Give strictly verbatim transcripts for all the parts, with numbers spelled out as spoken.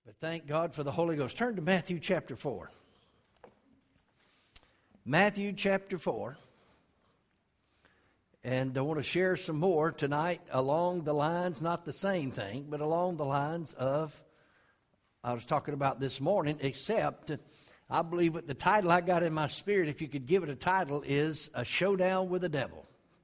But thank God for the Holy Ghost. Turn to Matthew chapter four. Matthew chapter four. And I want to share some more tonight along the lines, not the same thing, but along the lines of, I was talking about this morning, except I believe what the title I got in my spirit, if you could give it a title, is A Showdown with the Devil.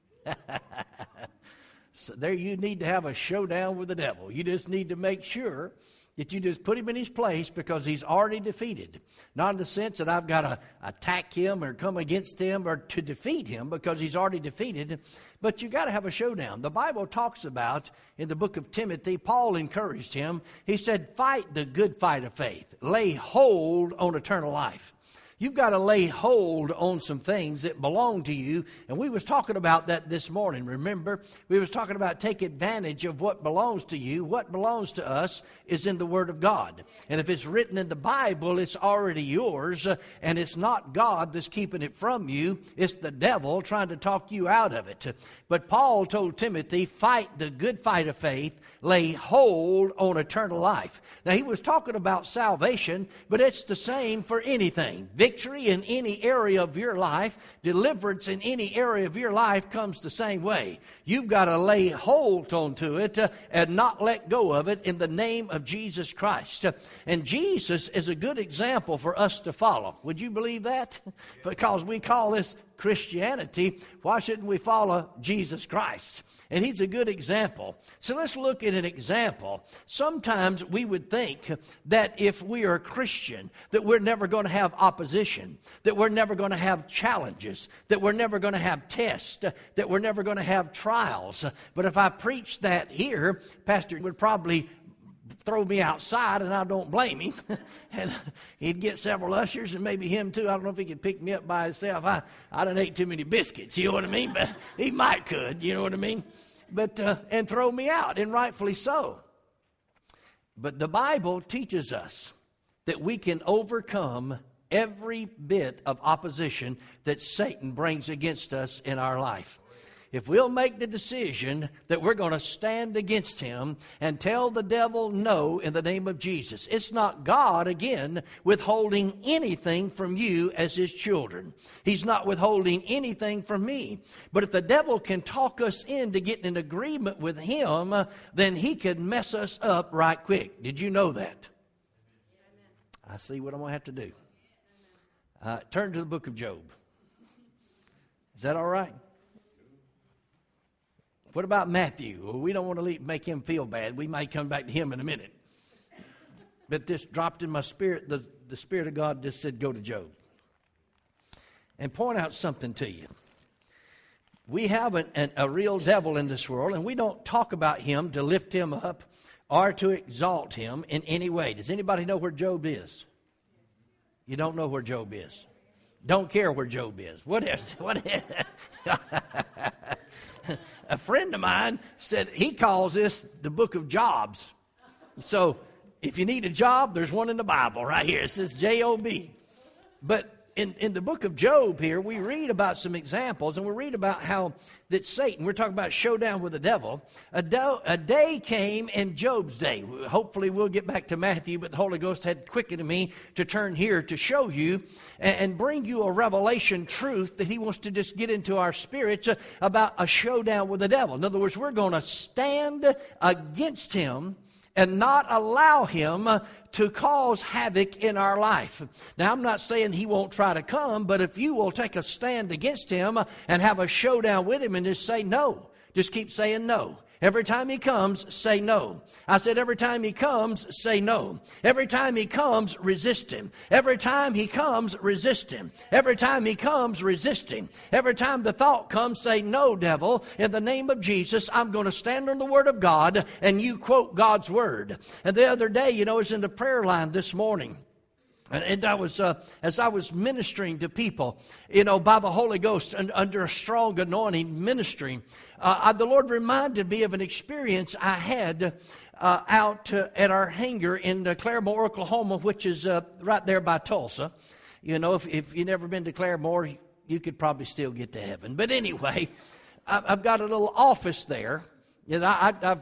So there you need to have a showdown with the devil. You just need to make sure that you just put him in his place because he's already defeated. Not in the sense that I've got to attack him or come against him or to defeat him because he's already defeated. But you got to have a showdown. The Bible talks about, in the book of Timothy, Paul encouraged him. He said, fight the good fight of faith. Lay hold on eternal life. You've got to lay hold on some things that belong to you. And we was talking about that this morning. Remember, we was talking about take advantage of what belongs to you. What belongs to us is in the Word of God. And if it's written in the Bible, it's already yours. Uh, and it's not God that's keeping it from you. It's the devil trying to talk you out of it. But Paul told Timothy, fight the good fight of faith. Lay hold on eternal life. Now, he was talking about salvation, but it's the same for anything. Victory in any area of your life, deliverance in any area of your life comes the same way. You've got to lay hold onto it uh, and not let go of it in the name of Jesus Christ. Uh, and Jesus is a good example for us to follow. Would you believe that? Because we call this Christianity. Why shouldn't we follow Jesus Christ? And he's a good example. So let's look at an example. Sometimes we would think that if we are a Christian, that we're never going to have opposition, that we're never going to have challenges, that we're never going to have tests, that we're never going to have trials. But if I preached that here, Pastor would probably throw me outside, and I don't blame him. And he'd get several ushers, and maybe him too. I don't know if he could pick me up by himself. I, I done ate too many biscuits, you know what I mean? But he might could, you know what I mean? But uh, and throw me out, and rightfully so. But the Bible teaches us that we can overcome every bit of opposition that Satan brings against us in our life. If we'll make the decision that we're going to stand against him and tell the devil no in the name of Jesus. It's not God, again, withholding anything from you as his children. He's not withholding anything from me. But if the devil can talk us into getting an agreement with him, then he can mess us up right quick. Did you know that? I see what I'm going to have to do. Uh, turn to the book of Job. Is that all right? What about Matthew? Well, we don't want to leave, make him feel bad. We might come back to him in a minute. But this dropped in my spirit. The, the Spirit of God just said, go to Job. And point out something to you. We have an, an, a real devil in this world, and we don't talk about him to lift him up or to exalt him in any way. Does anybody know where Job is? You don't know where Job is. Don't care where Job is. What is? What is? A friend of mine said he calls this the book of jobs. So if you need a job, there's one in the Bible right here. It says J O B. But in, in the book of Job here, we read about some examples, and we read about how that Satan, we're talking about showdown with the devil, a, do, a day came in Job's day. Hopefully we'll get back to Matthew, but the Holy Ghost had quickened me to turn here to show you and, and bring you a revelation truth that he wants to just get into our spirits uh, about a showdown with the devil. In other words, we're going to stand against him and not allow him to cause havoc in our life. Now, I'm not saying he won't try to come, but if you will take a stand against him and have a showdown with him and just say no, just keep saying no. Every time he comes, say no. I said every time he comes, say no. Every time he comes, resist him. Every time he comes, resist him. Every time he comes, resist him. Every time the thought comes, say no, devil. In the name of Jesus, I'm going to stand on the Word of God, and you quote God's Word. And the other day, you know, I was in the prayer line this morning. And I was, uh, as I was ministering to people, you know, by the Holy Ghost and under a strong anointing ministering, uh, I, the Lord reminded me of an experience I had uh, out uh, at our hangar in uh, Claremore, Oklahoma, which is uh, right there by Tulsa. You know, if, if you've never been to Claremore, you could probably still get to heaven. But anyway, I, I've got a little office there. And I, I've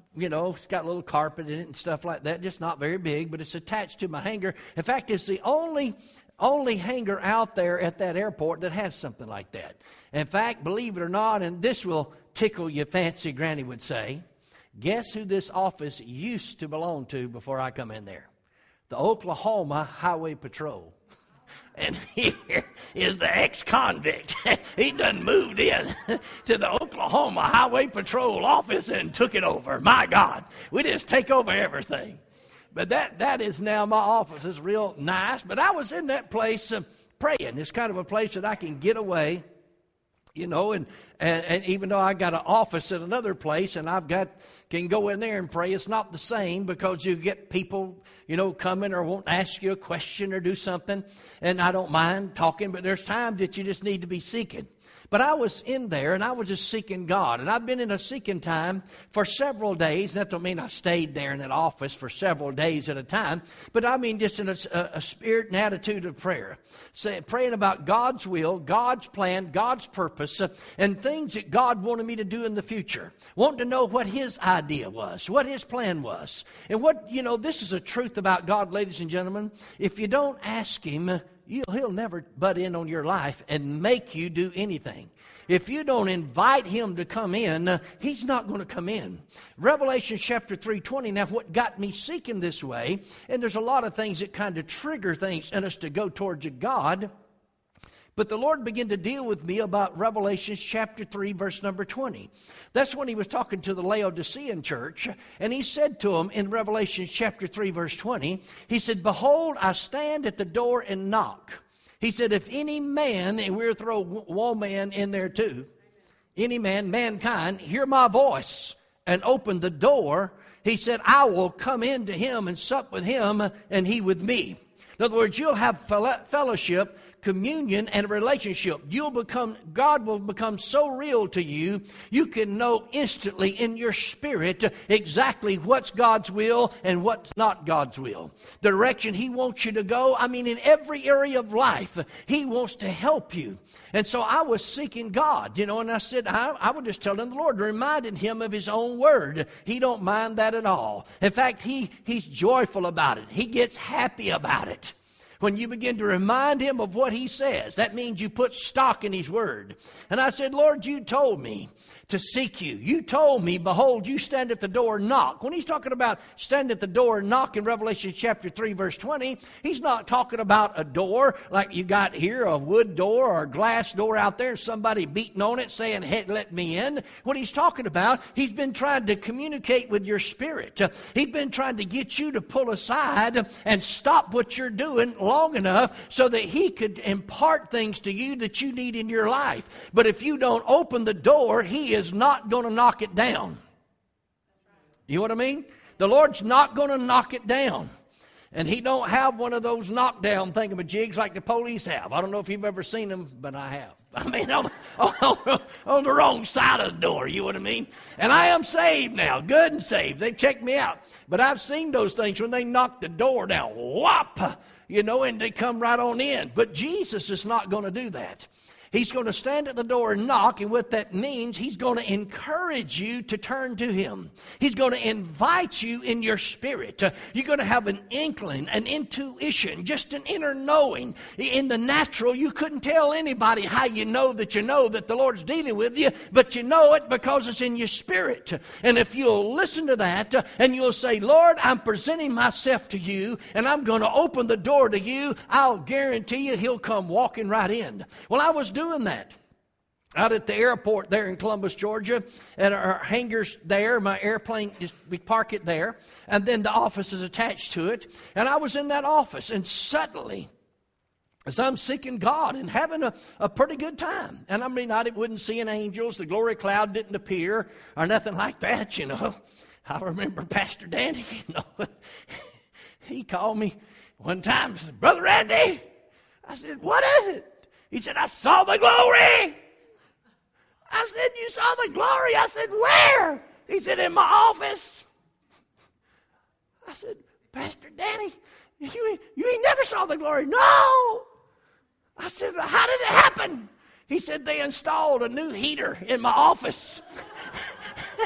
you know, it's got a little carpet in it and stuff like that. Just not very big, but it's attached to my hangar. In fact, it's the only only hangar out there at that airport that has something like that. In fact, believe it or not, and this will tickle your fancy, Granny would say, guess who this office used to belong to before I come in there? The Oklahoma Highway Patrol. And here is the ex-convict. He done moved in to the Oklahoma Highway Patrol office and took it over. My God, we just take over everything. But that, that is now my office. It's real nice. But I was in that place uh, praying. It's kind of a place that I can get away, you know, and, and, and even though I got an office at another place and I've got can go in there and pray, it's not the same because you get people, you know, coming or won't ask you a question or do something. And I don't mind talking, but there's times that you just need to be seeking. But I was in there, and I was just seeking God. And I've been in a seeking time for several days. That don't mean I stayed there in that office for several days at a time. But I mean just in a, a spirit and attitude of prayer. Say, praying about God's will, God's plan, God's purpose, uh, and things that God wanted me to do in the future. Wanting to know what His idea was, what His plan was. And what, you know, this is a truth about God, ladies and gentlemen. If you don't ask Him, You'll, he'll never butt in on your life and make you do anything. If you don't invite Him to come in, uh, He's not going to come in. Revelation chapter three twenty, now what got me seeking this way, and there's a lot of things that kind of trigger things in us to go towards a God, but the Lord began to deal with me about Revelation chapter three, verse number twenty. That's when He was talking to the Laodicean church, and He said to them in Revelation chapter three, verse twenty, He said, "Behold, I stand at the door and knock." He said, "If any man," and we'll throw woman in there too, "any man, mankind, hear my voice and open the door," He said, "I will come into him and sup with him and he with me." In other words, you'll have fellowship, communion, and a relationship. You'll become, God will become so real to you, you can know instantly in your spirit exactly what's God's will and what's not God's will. The direction He wants you to go, I mean, in every area of life, He wants to help you. And so I was seeking God, you know, and I said, I, I would just tell Him the Lord, reminding Him of His own word. He don't mind that at all. In fact, he He's joyful about it. He gets happy about it. When you begin to remind Him of what He says, that means you put stock in His word. And I said, Lord, You told me to seek You. You told me, behold, You stand at the door and knock. When He's talking about stand at the door and knock in Revelation chapter three, verse twenty, He's not talking about a door like you got here, a wood door or a glass door out there, and somebody beating on it saying, hey, let me in. What He's talking about, He's been trying to communicate with your spirit. Uh, he's been trying to get you to pull aside and stop what you're doing long enough so that He could impart things to you that you need in your life. But if you don't open the door, He is is not going to knock it down. You know what I mean? The Lord's not going to knock it down. And He don't have one of those knockdown thingamajigs like the police have. I don't know if you've ever seen them, but I have. I mean, on, on, on the wrong side of the door, you know what I mean? And I am saved now, good and saved. They've checked me out. But I've seen those things when they knock the door down, whop, you know, and they come right on in. But Jesus is not going to do that. He's going to stand at the door and knock, and what that means, He's going to encourage you to turn to Him. He's going to invite you in your spirit. Uh, you're going to have an inkling, an intuition, just an inner knowing. In the natural, you couldn't tell anybody how you know that you know that the Lord's dealing with you, but you know it because it's in your spirit. And if you'll listen to that, uh, and you'll say, Lord, I'm presenting myself to You, and I'm going to open the door to You, I'll guarantee you He'll come walking right in. Well, I was doing that out at the airport there in Columbus, Georgia, and our hangars there. My airplane, just we park it there, and then the office is attached to it. And I was in that office, and suddenly, as I'm seeking God and having a, a pretty good time, and I mean, I wasn't seeing angels, the glory cloud didn't appear or nothing like that, you know. I remember Pastor Danny, you know, he called me one time and said, Brother Randy. I said, what is it? He said, I saw the glory. I said, you saw the glory? I said, where? He said, in my office. I said, Pastor Danny, you, you ain't never saw the glory. No. I said, how did it happen? He said, they installed a new heater in my office.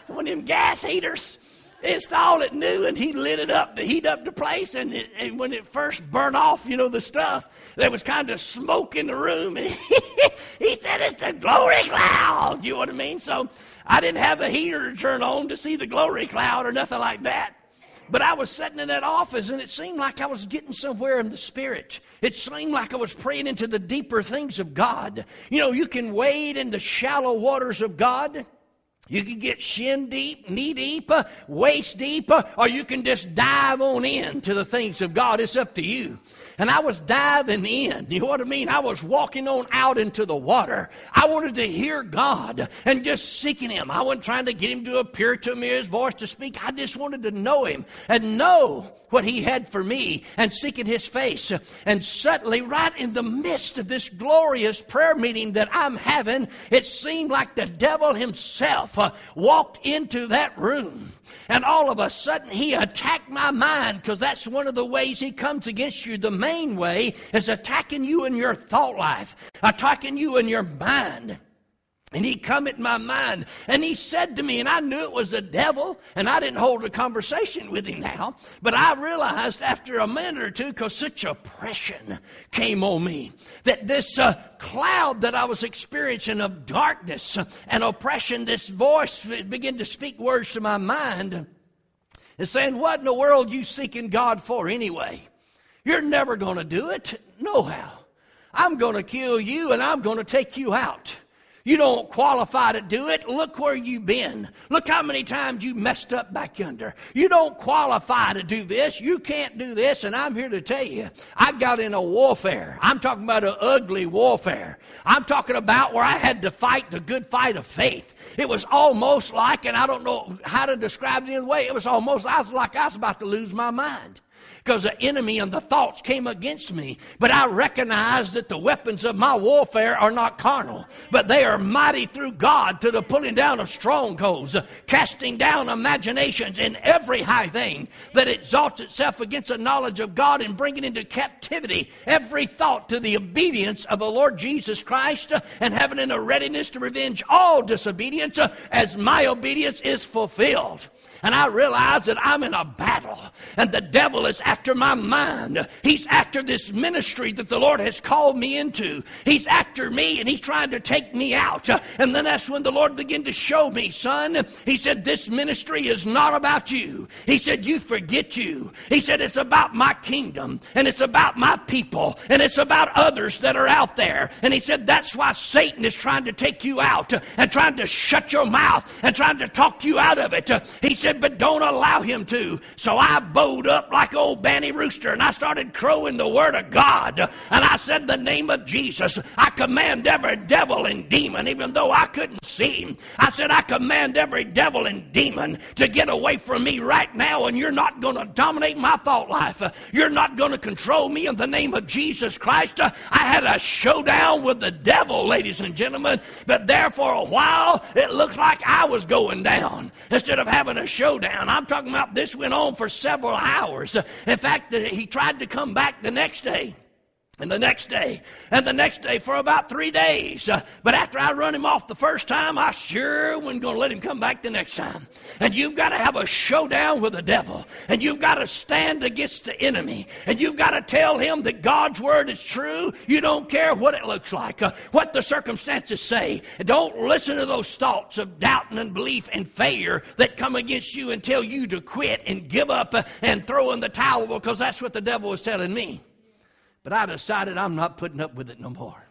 one of them gas heaters, installed it new, and he lit it up to heat up the place. And, it, and when it first burned off, you know, the stuff, there was kind of smoke in the room. And he, he said, it's the glory cloud. You know what I mean? So I didn't have a heater to turn on to see the glory cloud or nothing like that. But I was sitting in that office, and it seemed like I was getting somewhere in the Spirit. It seemed like I was praying into the deeper things of God. You know, you can wade in the shallow waters of God. You can get shin deep, knee deep, uh, waist deep, uh, or you can just dive on in to the things of God. It's up to you. And I was diving in. You know what I mean? I was walking on out into the water. I wanted to hear God and just seeking Him. I wasn't trying to get Him to appear to me, His voice to speak. I just wanted to know Him and know what He had for me and seeking His face. And suddenly, right in the midst of this glorious prayer meeting that I'm having, it seemed like the devil himself uh, walked into that room. And all of a sudden, he attacked my mind, because that's one of the ways he comes against you. The main way is attacking you in your thought life, attacking you in your mind. And he come at my mind, and he said to me, and I knew it was the devil, and I didn't hold a conversation with him now, but I realized after a minute or two, because such oppression came on me, that this uh, cloud that I was experiencing of darkness and oppression, this voice began to speak words to my mind, and saying, what in the world are you seeking God for anyway? You're never going to do it. No how. I'm going to kill you, and I'm going to take you out. You don't qualify to do it. Look where you've been. Look how many times you messed up back yonder. You don't qualify to do this. You can't do this. And I'm here to tell you, I got in a warfare. I'm talking about an ugly warfare. I'm talking about where I had to fight the good fight of faith. It was almost like, and I don't know how to describe it in a way, it was almost I was like I was about to lose my mind. Because the enemy and the thoughts came against me. But I recognized that the weapons of my warfare are not carnal, but they are mighty through God to the pulling down of strongholds, casting down imaginations and every high thing that exalts itself against the knowledge of God, and bringing into captivity every thought to the obedience of the Lord Jesus Christ, and having in a readiness to revenge all disobedience as my obedience is fulfilled. And I realize that I'm in a battle, and the devil is after my mind. He's after this ministry that the Lord has called me into. He's after me, and he's trying to take me out. And then that's when the Lord began to show me, son, he said, this ministry is not about you. He said, you forget you. He said, it's about my kingdom, and it's about my people, and it's about others that are out there. And he said, that's why Satan is trying to take you out and trying to shut your mouth and trying to talk you out of it. He said, but don't allow him to. So I bowed up like old Banny Rooster, and I started crowing the word of God. And I said, the name of Jesus, I command every devil and demon, even though I couldn't see him. I said, I command every devil and demon to get away from me right now, and you're not going to dominate my thought life. You're not going to control me in the name of Jesus Christ. I had a showdown with the devil, ladies and gentlemen, but there for a while, it looked like I was going down instead of having a showdown. I'm talking about this went on for several hours. In fact, he tried to come back the next day. And the next day, and the next day for about three days. Uh, but after I run him off the first time, I sure wasn't going to let him come back the next time. And you've got to have a showdown with the devil. And you've got to stand against the enemy. And you've got to tell him that God's word is true. You don't care what it looks like, uh, what the circumstances say. And don't listen to those thoughts of doubting and belief and failure that come against you and tell you to quit and give up uh, and throw in the towel, because that's what the devil was telling me. But I decided I'm not putting up with it no more.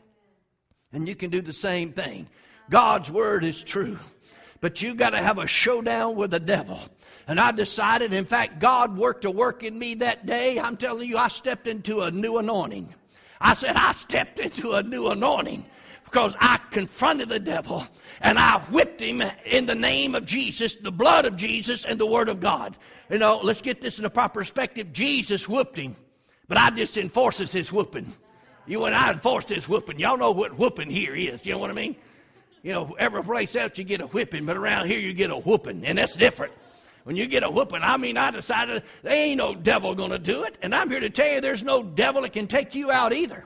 And you can do the same thing. God's word is true. But you got to have a showdown with the devil. And I decided, in fact, God worked a work in me that day. I'm telling you, I stepped into a new anointing. I said, I stepped into a new anointing. Because I confronted the devil, and I whipped him in the name of Jesus, the blood of Jesus, and the word of God. You know, let's get this in a proper perspective. Jesus whooped him. But I just enforces his whooping. You and I enforced his whooping. Y'all know what whooping here is. You know what I mean? You know, every place else you get a whipping, but around here you get a whooping, and that's different. When you get a whooping, I mean, I decided there ain't no devil going to do it, and I'm here to tell you there's no devil that can take you out either.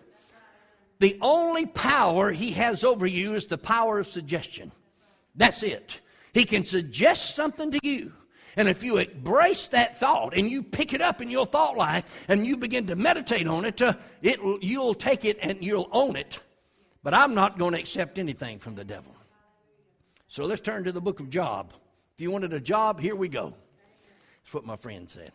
The only power he has over you is the power of suggestion. That's it. He can suggest something to you. And if you embrace that thought and you pick it up in your thought life and you begin to meditate on it, uh, it you'll take it and you'll own it. But I'm not going to accept anything from the devil. So let's turn to the book of Job. If you wanted a job, here we go. That's what my friend said.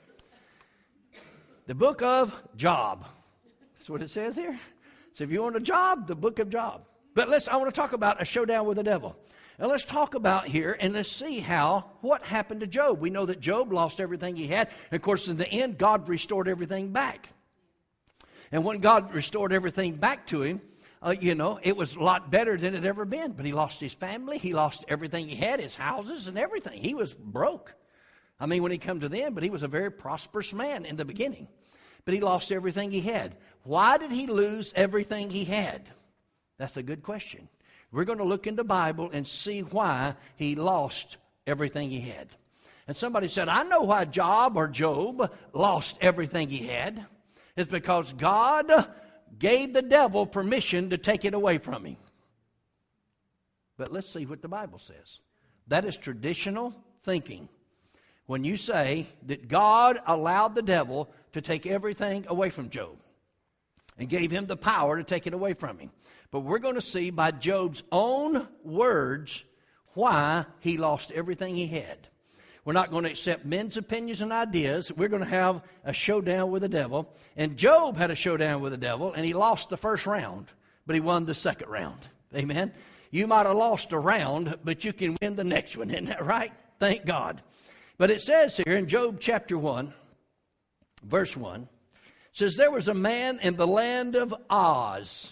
The book of Job. That's what it says here. So if you want a job, the book of Job. But let's, I want to talk about a showdown with the devil. Now let's talk about here and let's see how, what happened to Job. We know that Job lost everything he had. And of course, in the end, God restored everything back. And when God restored everything back to him, uh, you know, it was a lot better than it had ever been. But he lost his family. He lost everything he had, his houses and everything. He was broke. I mean, when he come to the end, but he was a very prosperous man in the beginning. But he lost everything he had. Why did he lose everything he had? That's a good question. We're going to look in the Bible and see why he lost everything he had. And somebody said, I know why Job or Job lost everything he had. It's because God gave the devil permission to take it away from him. But let's see what the Bible says. That is traditional thinking. When you say that God allowed the devil to take everything away from Job and gave him the power to take it away from him. But we're going to see by Job's own words why he lost everything he had. We're not going to accept men's opinions and ideas. We're going to have a showdown with the devil. And Job had a showdown with the devil, and he lost the first round, but he won the second round. Amen? You might have lost a round, but you can win the next one. Isn't that right? Thank God. But it says here in Job chapter one, verse one, it says, there was a man in the land of Oz.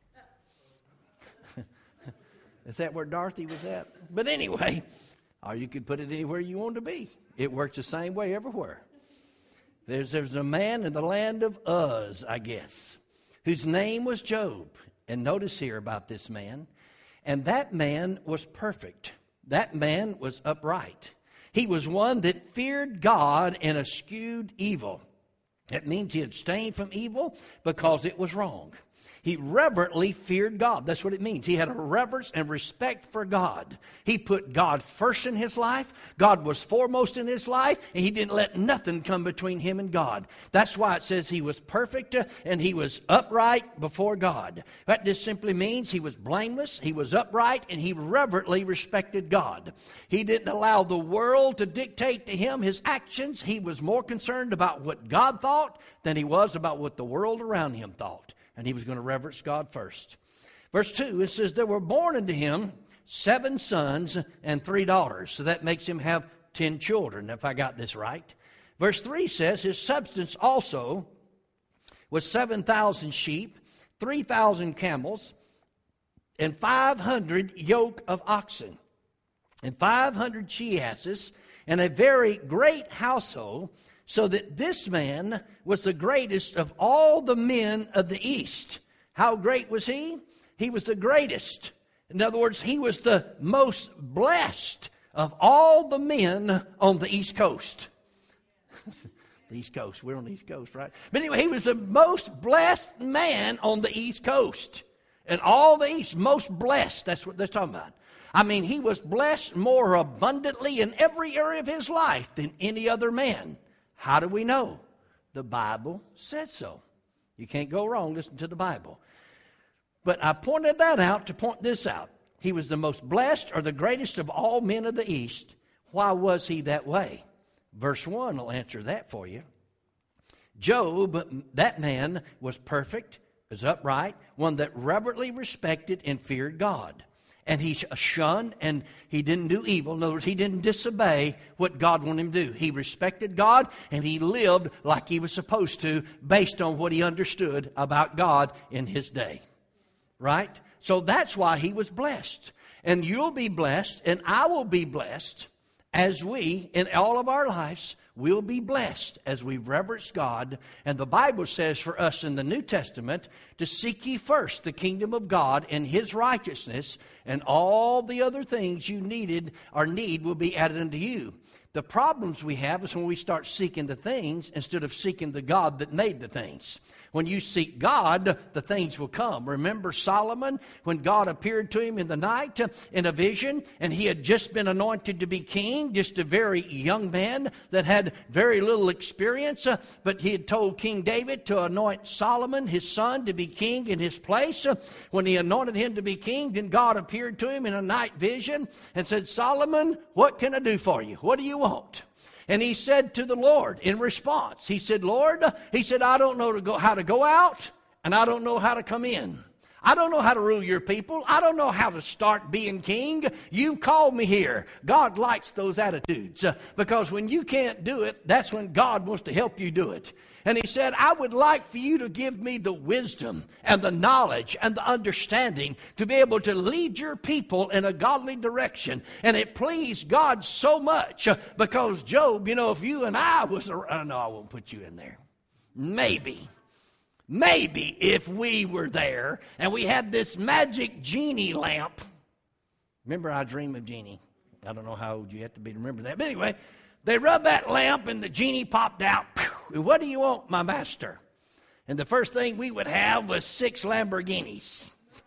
Is that where Dorothy was at? But anyway, or you could put it anywhere you want to be. It works the same way everywhere. There's, there's a man in the land of Uz, I guess, whose name was Job. And notice here about this man. And that man was perfect. That man was upright. He was one that feared God and eschewed evil. That means he abstained from evil because it was wrong. He reverently feared God. That's what it means. He had a reverence and respect for God. He put God first in his life. God was foremost in his life, and he didn't let nothing come between him and God. That's why it says he was perfect uh, and he was upright before God. That just simply means he was blameless, he was upright, and he reverently respected God. He didn't allow the world to dictate to him his actions. He was more concerned about what God thought than he was about what the world around him thought. And he was going to reverence God first. Verse two, it says, there were born unto him seven sons and three daughters. So that makes him have ten children, if I got this right. Verse three says, his substance also was seven thousand sheep, three thousand camels, and five hundred yoke of oxen, and five hundred she-asses, and a very great household, so that this man was the greatest of all the men of the East. How great was he? He was the greatest. In other words, he was the most blessed of all the men on the East Coast. The East Coast. We're on the East Coast, right? But anyway, he was the most blessed man on the East Coast. And all the East, most blessed. That's what they're talking about. I mean, he was blessed more abundantly in every area of his life than any other man. How do we know? The Bible said so. You can't go wrong listening to the Bible. But I pointed that out to point this out. He was the most blessed or the greatest of all men of the East. Why was he that way? Verse one will answer that for you. Job, that man, was perfect, was upright, one that reverently respected and feared God. And he shunned and he didn't do evil. In other words, he didn't disobey what God wanted him to do. He respected God and he lived like he was supposed to based on what he understood about God in his day. Right? So that's why he was blessed. And you'll be blessed and I will be blessed as we, in all of our lives, will be blessed as we reverence God. And the Bible says for us in the New Testament to seek ye first the kingdom of God and his righteousness, and all the other things you needed or need will be added unto you. The problems we have is when we start seeking the things instead of seeking the God that made the things. When you seek God, the things will come. Remember Solomon, when God appeared to him in the night in a vision, and he had just been anointed to be king, just a very young man that had very little experience, uh, but he had told King David to anoint Solomon, his son, to be king in his place. Uh, when he anointed him to be king, then God appeared to him in a night vision and said, Solomon, what can I do for you? What do you want? And he said to the Lord in response, he said, Lord, he said, I don't know to go, how to go out, and I don't know how to come in. I don't know how to rule your people. I don't know how to start being king. You've called me here. God likes those attitudes uh, because when you can't do it, that's when God wants to help you do it. And he said, I would like for you to give me the wisdom and the knowledge and the understanding to be able to lead your people in a godly direction. And it pleased God so much uh, because Job, you know, if you and I was, uh, no, I won't put you in there. Maybe. Maybe if we were there and we had this magic genie lamp. Remember, I dream of genie. I don't know how old you have to be to remember that. But anyway, they rubbed that lamp and the genie popped out. What do you want, my master? And the first thing we would have was six Lamborghinis,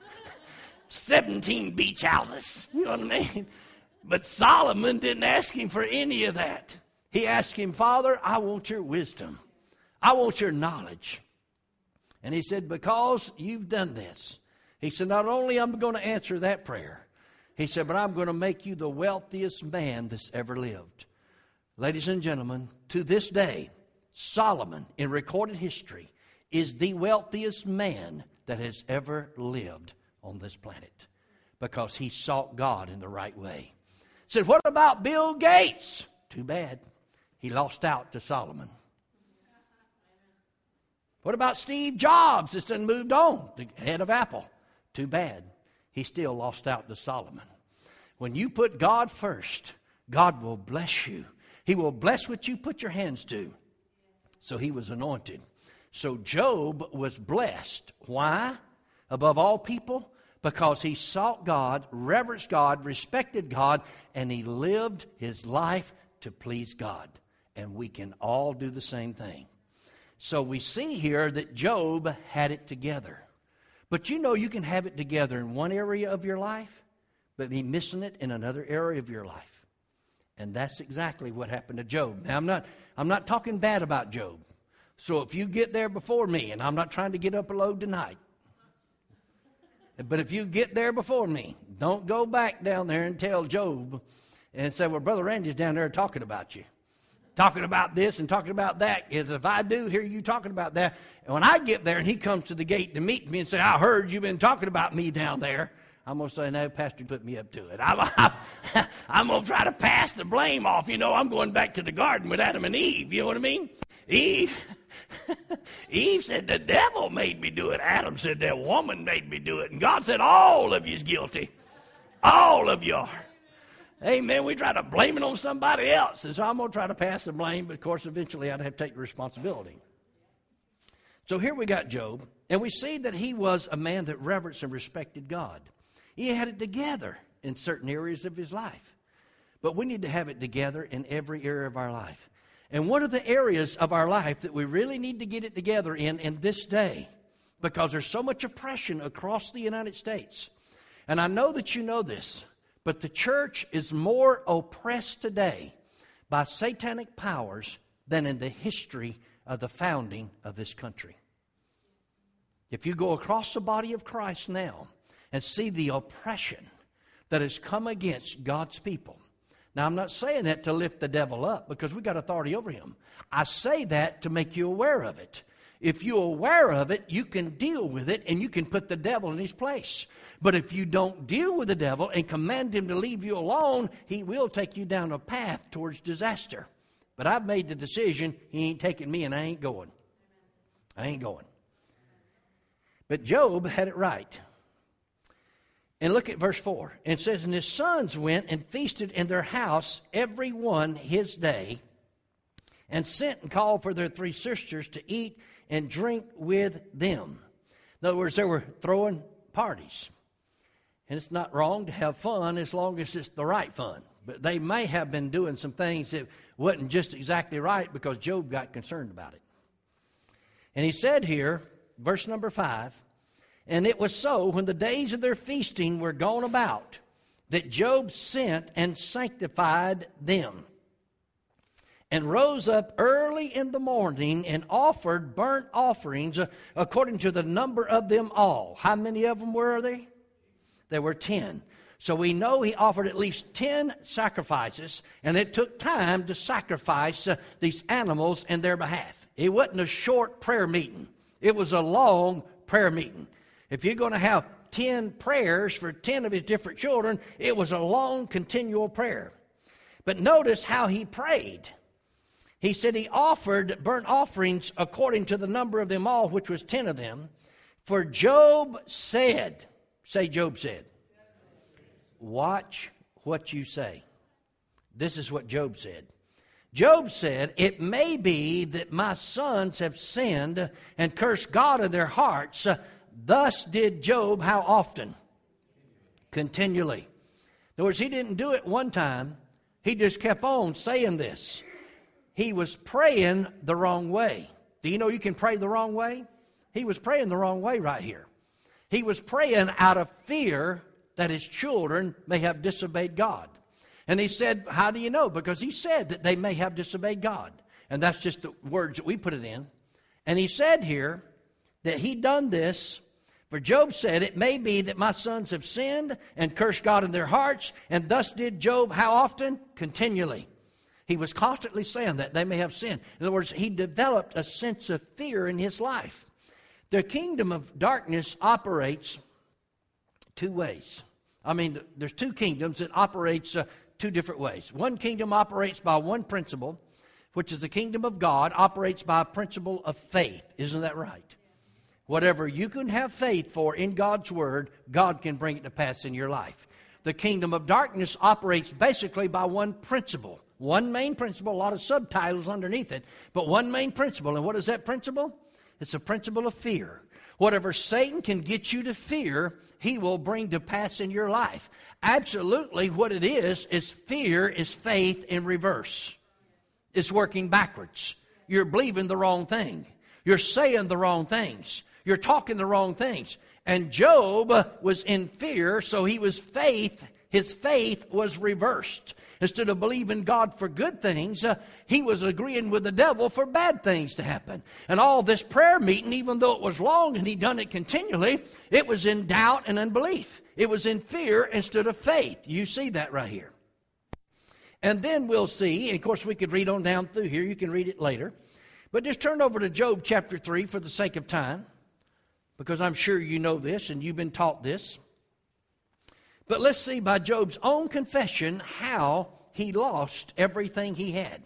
seventeen beach houses. You know what I mean? But Solomon didn't ask him for any of that. He asked him, Father, I want your wisdom. I want your knowledge. And he said, because you've done this. He said, not only am I going to answer that prayer, he said, but I'm going to make you the wealthiest man that's ever lived. Ladies and gentlemen, to this day, Solomon, in recorded history, is the wealthiest man that has ever lived on this planet because he sought God in the right way. Said, what about Bill Gates? Too bad. He lost out to Solomon. What about Steve Jobs that's done moved on, the head of Apple? Too bad. He still lost out to Solomon. When you put God first, God will bless you. He will bless what you put your hands to. So he was anointed. So Job was blessed. Why? Above all people? Because he sought God, reverenced God, respected God, and he lived his life to please God. And we can all do the same thing. So we see here that Job had it together. But you know you can have it together in one area of your life, but be missing it in another area of your life. And that's exactly what happened to Job. Now, I'm not, I'm not talking bad about Job. So if you get there before me, and I'm not trying to get up a load tonight, but if you get there before me, don't go back down there and tell Job and say, well, Brother Randy's down there talking about you. Talking about this and talking about that. Because if I do hear you talking about that, and when I get there and he comes to the gate to meet me and say, I heard you've been talking about me down there, I'm going to say, no, Pastor put me up to it. I'm, I'm, I'm going to try to pass the blame off. You know, I'm going back to the garden with Adam and Eve. You know what I mean? Eve, Eve said, the devil made me do it. Adam said, that woman made me do it. And God said, all of you is guilty. All of you are. Amen. We try to blame it on somebody else. And so I'm going to try to pass the blame, but of course, eventually I'd have to take the responsibility. So here we got Job, and we see that he was a man that reverenced and respected God. He had it together in certain areas of his life. But we need to have it together in every area of our life. And one of the areas of our life that we really need to get it together in in this day, because there's so much oppression across the United States. And I know that you know this, but the church is more oppressed today by satanic powers than in the history of the founding of this country. If you go across the body of Christ now and see the oppression that has come against God's people. Now, I'm not saying that to lift the devil up because we got authority over him. I say that to make you aware of it. If you're aware of it, you can deal with it and you can put the devil in his place. But if you don't deal with the devil and command him to leave you alone, he will take you down a path towards disaster. But I've made the decision, he ain't taking me and I ain't going. I ain't going. But Job had it right. And look at verse four. It says, and his sons went and feasted in their house every one his day, and sent and called for their three sisters to eat and drink with them. In other words, they were throwing parties. And it's not wrong to have fun as long as it's the right fun. But they may have been doing some things that wasn't just exactly right because Job got concerned about it. And he said here, verse number five, and it was so when the days of their feasting were gone about, that Job sent and sanctified them, and rose up early in the morning and offered burnt offerings according to the number of them all. How many of them were there? There were ten. So we know he offered at least ten sacrifices, and it took time to sacrifice uh, these animals in their behalf. It wasn't a short prayer meeting. It was a long prayer meeting. If you're going to have ten prayers for ten of his different children, it was a long, continual prayer. But notice how he prayed. He said he offered burnt offerings according to the number of them all, which was ten of them. For Job said, say Job said, watch what you say. This is what Job said. Job said, it may be that my sons have sinned and cursed God in their hearts. Thus did Job how often? Continually. In other words, he didn't do it one time. He just kept on saying this. He was praying the wrong way. Do you know you can pray the wrong way? He was praying the wrong way right here. He was praying out of fear that his children may have disobeyed God. And he said, how do you know? Because he said that they may have disobeyed God. And that's just the words that we put it in. And he said here that he done this, for Job said, it may be that my sons have sinned and cursed God in their hearts, and thus did Job how often? Continually. He was constantly saying that they may have sinned. In other words, he developed a sense of fear in his life. The kingdom of darkness operates two ways. I mean, there's two kingdoms that operates uh, two different ways. One kingdom operates by one principle, which is the kingdom of God, operates by a principle of faith. Isn't that right? Whatever you can have faith for in God's word, God can bring it to pass in your life. The kingdom of darkness operates basically by one principle. One main principle, a lot of subtitles underneath it, but one main principle. And what is that principle? It's a principle of fear. Whatever Satan can get you to fear, he will bring to pass in your life. Absolutely what it is, is fear is faith in reverse. It's working backwards. You're believing the wrong thing. You're saying the wrong things. You're talking the wrong things. And Job was in fear, so he was faith. His faith was reversed. Instead of believing God for good things, uh, he was agreeing with the devil for bad things to happen. And all this prayer meeting, even though it was long and he done it continually, it was in doubt and unbelief. It was in fear instead of faith. You see that right here. And then we'll see, and of course we could read on down through here. You can read it later. But just turn over to Job chapter three for the sake of time, because I'm sure you know this and you've been taught this. But let's see by Job's own confession how he lost everything he had.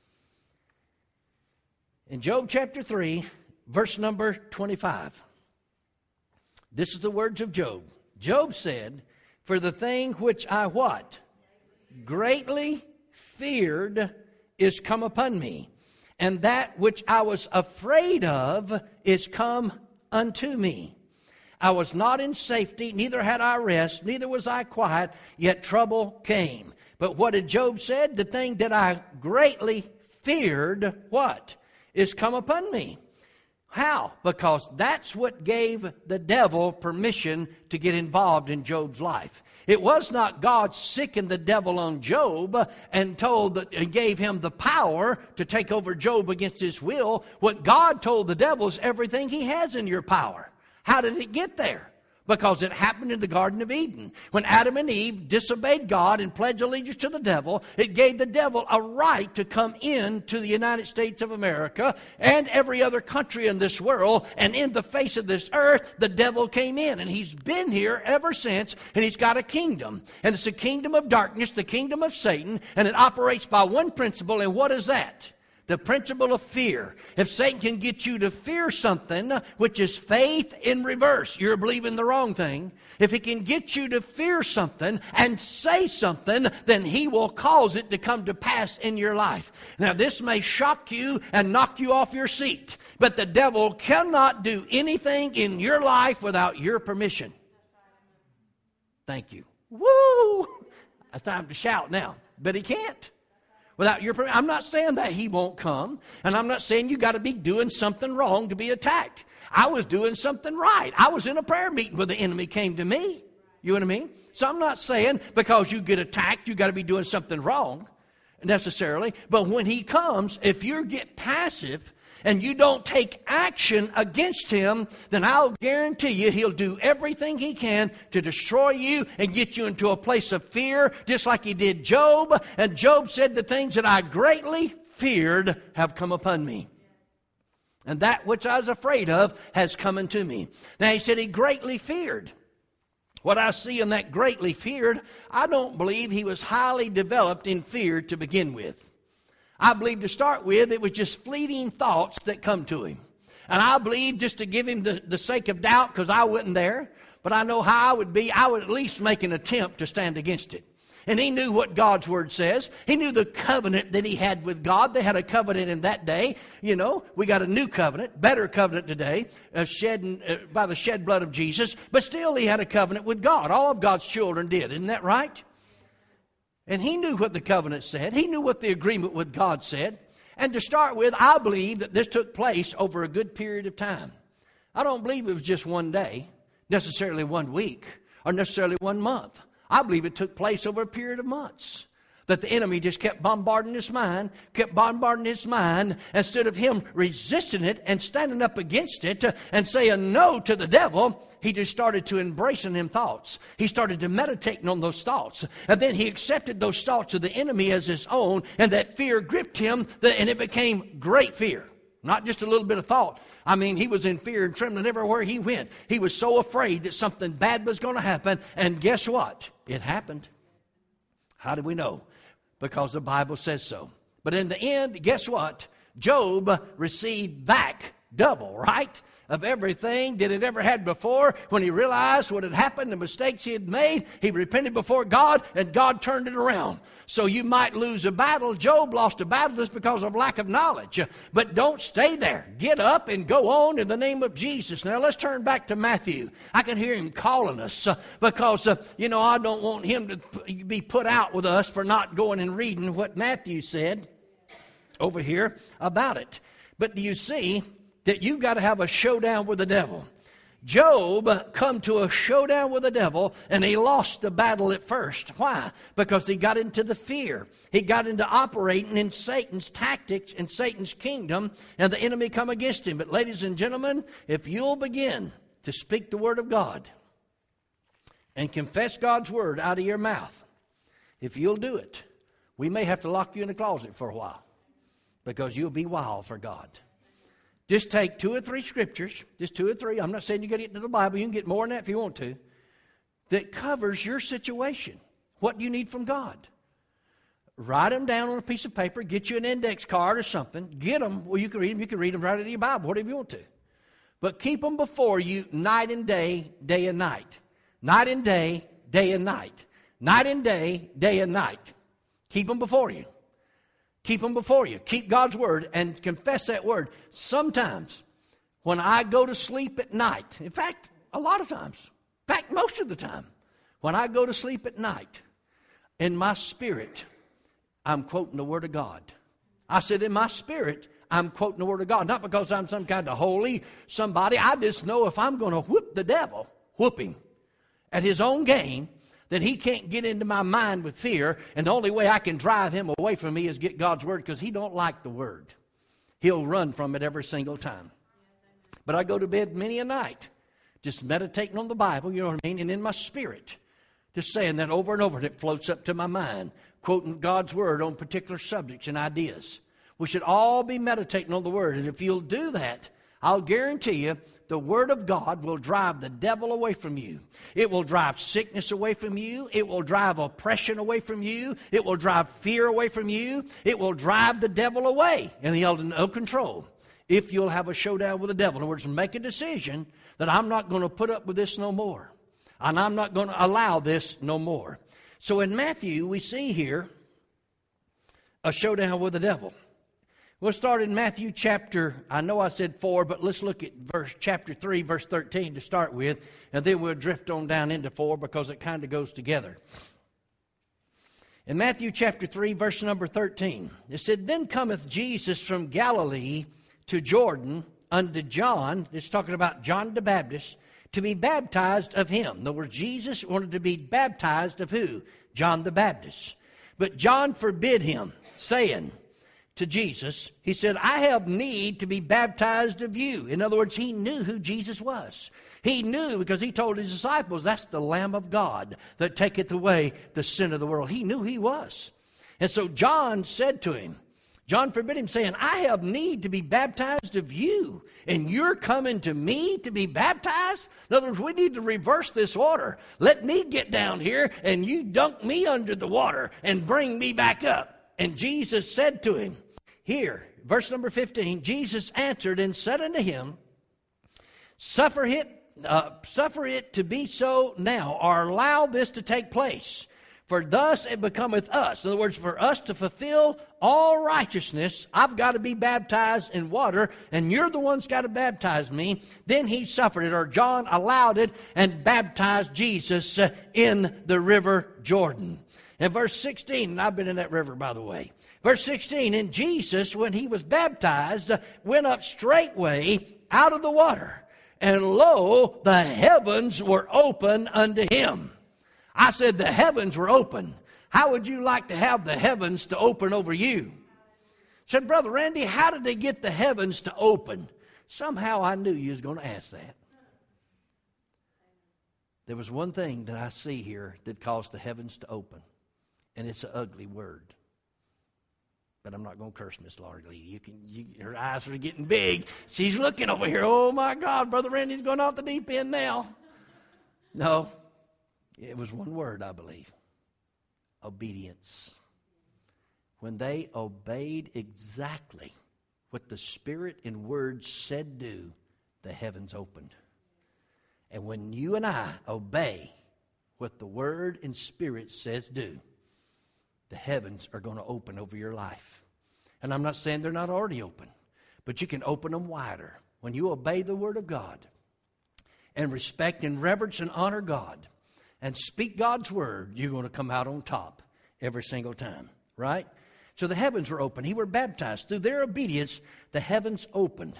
In Job chapter three, verse number twenty-five. This is the words of Job. Job said, for the thing which I what? Greatly feared is come upon me, and that which I was afraid of is come unto me. I was not in safety, neither had I rest, neither was I quiet, yet trouble came. But what did Job said? The thing that I greatly feared, what? Is come upon me. How? Because that's what gave the devil permission to get involved in Job's life. It was not God sickened the devil on Job and told that, and gave him the power to take over Job against his will. What God told the devil is everything he has in your power. How did it get there? Because it happened in the Garden of Eden. When Adam and Eve disobeyed God and pledged allegiance to the devil, it gave the devil a right to come into the United States of America and every other country in this world. And in the face of this earth, the devil came in. And he's been here ever since, and he's got a kingdom. And it's a kingdom of darkness, the kingdom of Satan, and it operates by one principle. And what is that? The principle of fear. If Satan can get you to fear something, which is faith in reverse, you're believing the wrong thing. If he can get you to fear something and say something, then he will cause it to come to pass in your life. Now, this may shock you and knock you off your seat, but the devil cannot do anything in your life without your permission. Thank you. Woo! It's time to shout now. but he can't. Without your permission. I'm not saying that he won't come, and I'm not saying you got to be doing something wrong to be attacked. I was doing something right. I was in a prayer meeting where the enemy came to me. You know what I mean? So I'm not saying because you get attacked, you got to be doing something wrong necessarily. But when he comes, if you get passive and you don't take action against him, then I'll guarantee you he'll do everything he can to destroy you and get you into a place of fear, just like he did Job. And Job said, the things that I greatly feared have come upon me. And that which I was afraid of has come unto me. Now he said he greatly feared. What I see in that greatly feared, I don't believe he was highly developed in fear to begin with. I believe to start with, it was just fleeting thoughts that come to him. And I believe, just to give him the, the sake of doubt, because I wasn't there, but I know how I would be, I would at least make an attempt to stand against it. And he knew what God's Word says. He knew the covenant that he had with God. They had a covenant in that day. You know, we got a new covenant, better covenant today, uh, shed uh, by the shed blood of Jesus. But still he had a covenant with God. All of God's children did. Isn't that right? And he knew what the covenant said. He knew what the agreement with God said. And to start with, I believe that this took place over a good period of time. I don't believe it was just one day, necessarily one week, or necessarily one month. I believe it took place over a period of months. That the enemy just kept bombarding his mind, kept bombarding his mind, instead of him resisting it and standing up against it uh, and saying no to the devil. He just started to embracing them thoughts. He started to meditating on those thoughts. And then he accepted those thoughts of the enemy as his own, and that fear gripped him, and it became great fear. Not just a little bit of thought. I mean, he was in fear and trembling everywhere he went. He was so afraid that something bad was going to happen. And guess what? It happened. How do we know? Because the Bible says so. But in the end, guess what? Job received back double, right? Of everything that it ever had before. When he realized what had happened, the mistakes he had made, he repented before God, and God turned it around. So you might lose a battle. Job lost a battle just because of lack of knowledge. But don't stay there. Get up and go on in the name of Jesus. Now let's turn back to Matthew. I can hear him calling us uh, because, uh, you know, I don't want him to p- be put out with us for not going and reading what Matthew said over here about it. But do you see that you've got to have a showdown with the devil? Job come to a showdown with the devil, and he lost the battle at first. Why? Because he got into the fear. He got into operating in Satan's tactics and Satan's kingdom, and the enemy come against him. But ladies and gentlemen, if you'll begin to speak the word of God and confess God's word out of your mouth, if you'll do it, we may have to lock you in a closet for a while, because you'll be wild for God. Just take two or three scriptures, just two or three. I'm not saying you got to get to the Bible. You can get more than that if you want to. That covers your situation. What you need from God. Write them down on a piece of paper. Get you an index card or something. Get them. Well, you can read them. You can read them right out of your Bible, whatever you want to. But keep them before you night and day, day and night. Night and day, day and night. Night and day, day and night. Keep them before you. Keep them before you. Keep God's word and confess that word. Sometimes when I go to sleep at night, in fact, a lot of times, in fact, most of the time, when I go to sleep at night, in my spirit, I'm quoting the word of God. I said in my spirit, I'm quoting the word of God. Not because I'm some kind of holy somebody. I just know if I'm going to whoop the devil, whoop him at his own game, then he can't get into my mind with fear, and the only way I can drive him away from me is get God's word, because he don't like the word. He'll run from it every single time. But I go to bed many a night just meditating on the Bible, you know what I mean, and in my spirit, just saying that over and over, and it floats up to my mind, quoting God's word on particular subjects and ideas. We should all be meditating on the word, and if you'll do that, I'll guarantee you, the word of God will drive the devil away from you. It will drive sickness away from you. It will drive oppression away from you. It will drive fear away from you. It will drive the devil away, and he'll have no control if you'll have a showdown with the devil. In other words, make a decision that I'm not going to put up with this no more, and I'm not going to allow this no more. So in Matthew, we see here a showdown with the devil. We'll start in Matthew chapter, I know I said four, but let's look at verse chapter three, verse thirteen to start with, and then we'll drift on down into four because it kind of goes together. In Matthew chapter three, verse number thirteen, it said, Then cometh Jesus from Galilee to Jordan unto John, this is talking about John the Baptist, to be baptized of him. In other words, Jesus wanted to be baptized of who? John the Baptist. But John forbid him, saying to Jesus, he said, I have need to be baptized of you. In other words, he knew who Jesus was. He knew because he told his disciples, that's the Lamb of God that taketh away the sin of the world. He knew who he was. And so John said to him, John forbid him, saying, I have need to be baptized of you, and you're coming to me to be baptized? In other words, we need to reverse this order. Let me get down here, and you dunk me under the water and bring me back up. And Jesus said to him, here, verse number fifteen, Jesus answered and said unto him, Suffer it, uh, suffer it to be so now, or allow this to take place. For thus it becometh us. In other words, for us to fulfill all righteousness, I've got to be baptized in water, and you're the one's got to baptize me. Then he suffered it, or John allowed it, and baptized Jesus uh, in the river Jordan. In verse sixteen, and I've been in that river, by the way. Verse sixteen, and Jesus, when he was baptized, uh, went up straightway out of the water, and lo, the heavens were open unto him. I said the heavens were open. How would you like to have the heavens to open over you? I said, Brother Randy, how did they get the heavens to open? Somehow I knew you was going to ask that. There was one thing that I see here that caused the heavens to open, and it's an ugly word. But I'm not going to curse Miss Laurie Lee. You can, you, her eyes are getting big. She's looking over here. Oh, my God, Brother Randy's going off the deep end now. No. It was one word, I believe. Obedience. When they obeyed exactly what the Spirit and Word said do, the heavens opened. And when you and I obey what the Word and Spirit says do, the heavens are going to open over your life. And I'm not saying they're not already open, but you can open them wider. When you obey the Word of God and respect and reverence and honor God, and speak God's word, you're going to come out on top every single time, right? So the heavens were open. He were baptized. Through their obedience, the heavens opened.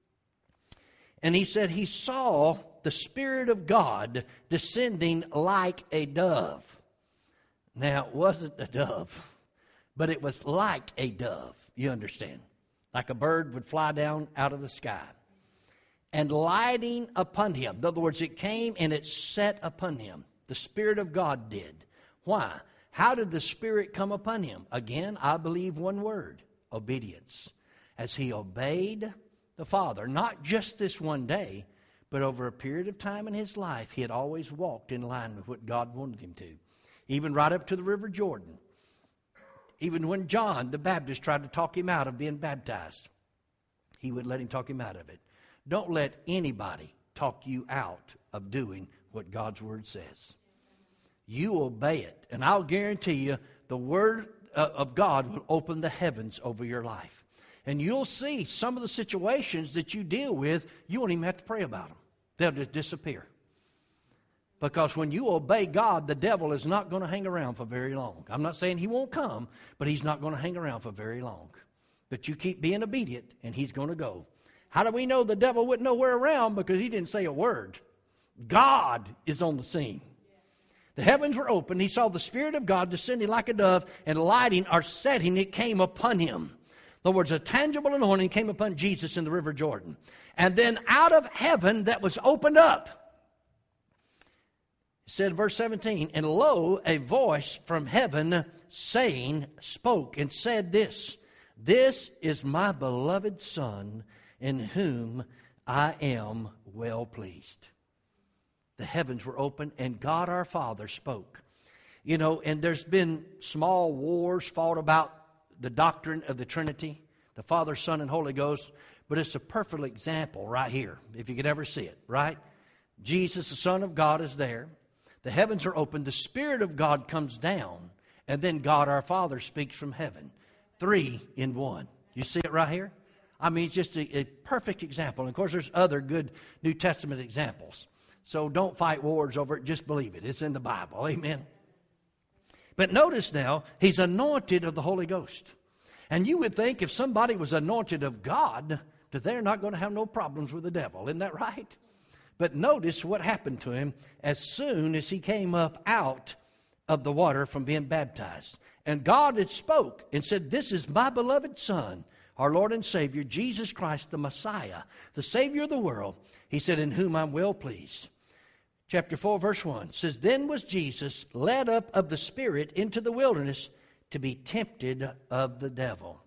And he said he saw the Spirit of God descending like a dove. Now, it wasn't a dove, but it was like a dove, you understand. Like a bird would fly down out of the sky. And lighting upon him. In other words, it came and it set upon him. The Spirit of God did. Why? How did the Spirit come upon him? Again, I believe one word, obedience. As he obeyed the Father, not just this one day, but over a period of time in his life, he had always walked in line with what God wanted him to. Even right up to the River Jordan. Even when John the Baptist tried to talk him out of being baptized, he would let him talk him out of it. Don't let anybody talk you out of doing what God's Word says. You obey it, and I'll guarantee you the Word of God will open the heavens over your life. And you'll see some of the situations that you deal with, you won't even have to pray about them. They'll just disappear. Because when you obey God, the devil is not going to hang around for very long. I'm not saying he won't come, but he's not going to hang around for very long. But you keep being obedient, and he's going to go. How do we know the devil wouldn't know we're around? Because he didn't say a word. God is on the scene. The heavens were open. He saw the Spirit of God descending like a dove, and lighting or setting, it came upon him. In other words, a tangible anointing came upon Jesus in the River Jordan. And then out of heaven that was opened up, it said, verse seventeen, and lo, a voice from heaven saying, spoke and said this, This is my beloved Son, in whom I am well pleased. The heavens were open, and God our Father spoke. You know, and there's been small wars fought about the doctrine of the Trinity, the Father, Son, and Holy Ghost, but it's a perfect example right here, if you could ever see it, right? Jesus, the Son of God, is there. The heavens are open. The Spirit of God comes down, and then God our Father speaks from heaven. Three in one. You see it right here? I mean, it's just a, a perfect example. And of course, there's other good New Testament examples. So don't fight wars over it. Just believe it. It's in the Bible. Amen. But notice now, he's anointed of the Holy Ghost. And you would think if somebody was anointed of God, that they're not going to have no problems with the devil. Isn't that right? But notice what happened to him as soon as he came up out of the water from being baptized. And God had spoke and said, this is my beloved Son, our Lord and Savior, Jesus Christ, the Messiah, the Savior of the world. He said, in whom I'm well pleased. Chapter four, verse one says, then was Jesus led up of the Spirit into the wilderness to be tempted of the devil.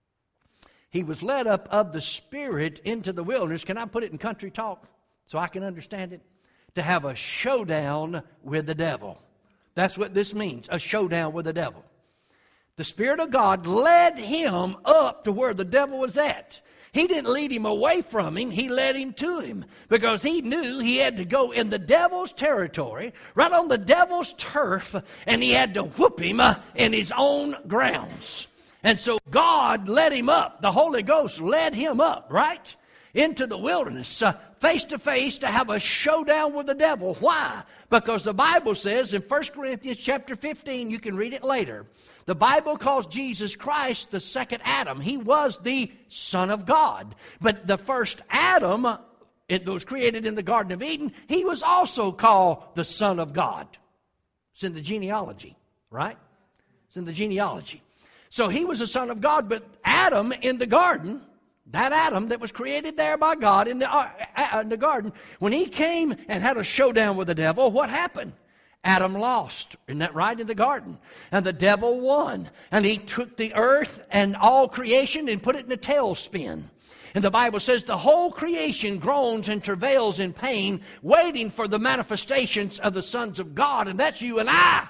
He was led up of the Spirit into the wilderness. Can I put it in country talk so I can understand it? To have a showdown with the devil. That's what this means, a showdown with the devil. The Spirit of God led him up to where the devil was at. He didn't lead him away from him. He led him to him because he knew he had to go in the devil's territory, right on the devil's turf, and he had to whoop him uh, in his own grounds. And so God led him up. The Holy Ghost led him up, right, into the wilderness, uh, face to face, to have a showdown with the devil. Why? Because the Bible says in First Corinthians chapter fifteen, you can read it later, the Bible calls Jesus Christ the second Adam. He was the Son of God. But the first Adam, it was created in the Garden of Eden, he was also called the Son of God. It's in the genealogy, right? It's in the genealogy. So he was the Son of God, but Adam in the garden, that Adam that was created there by God in the, uh, uh, in the garden, when he came and had a showdown with the devil, what happened? Adam lost, isn't that right, in the garden? And the devil won. And he took the earth and all creation and put it in a tailspin. And the Bible says the whole creation groans and travails in pain, waiting for the manifestations of the sons of God. And that's you and I.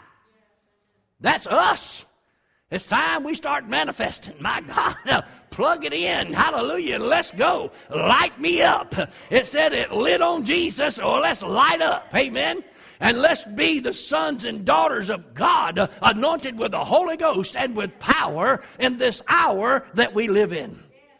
That's us. It's time we start manifesting. My God, plug it in. Hallelujah. Let's go. Light me up. It said it lit on Jesus, or let's light up. Amen. And let's be the sons and daughters of God, uh, anointed with the Holy Ghost and with power in this hour that we live in.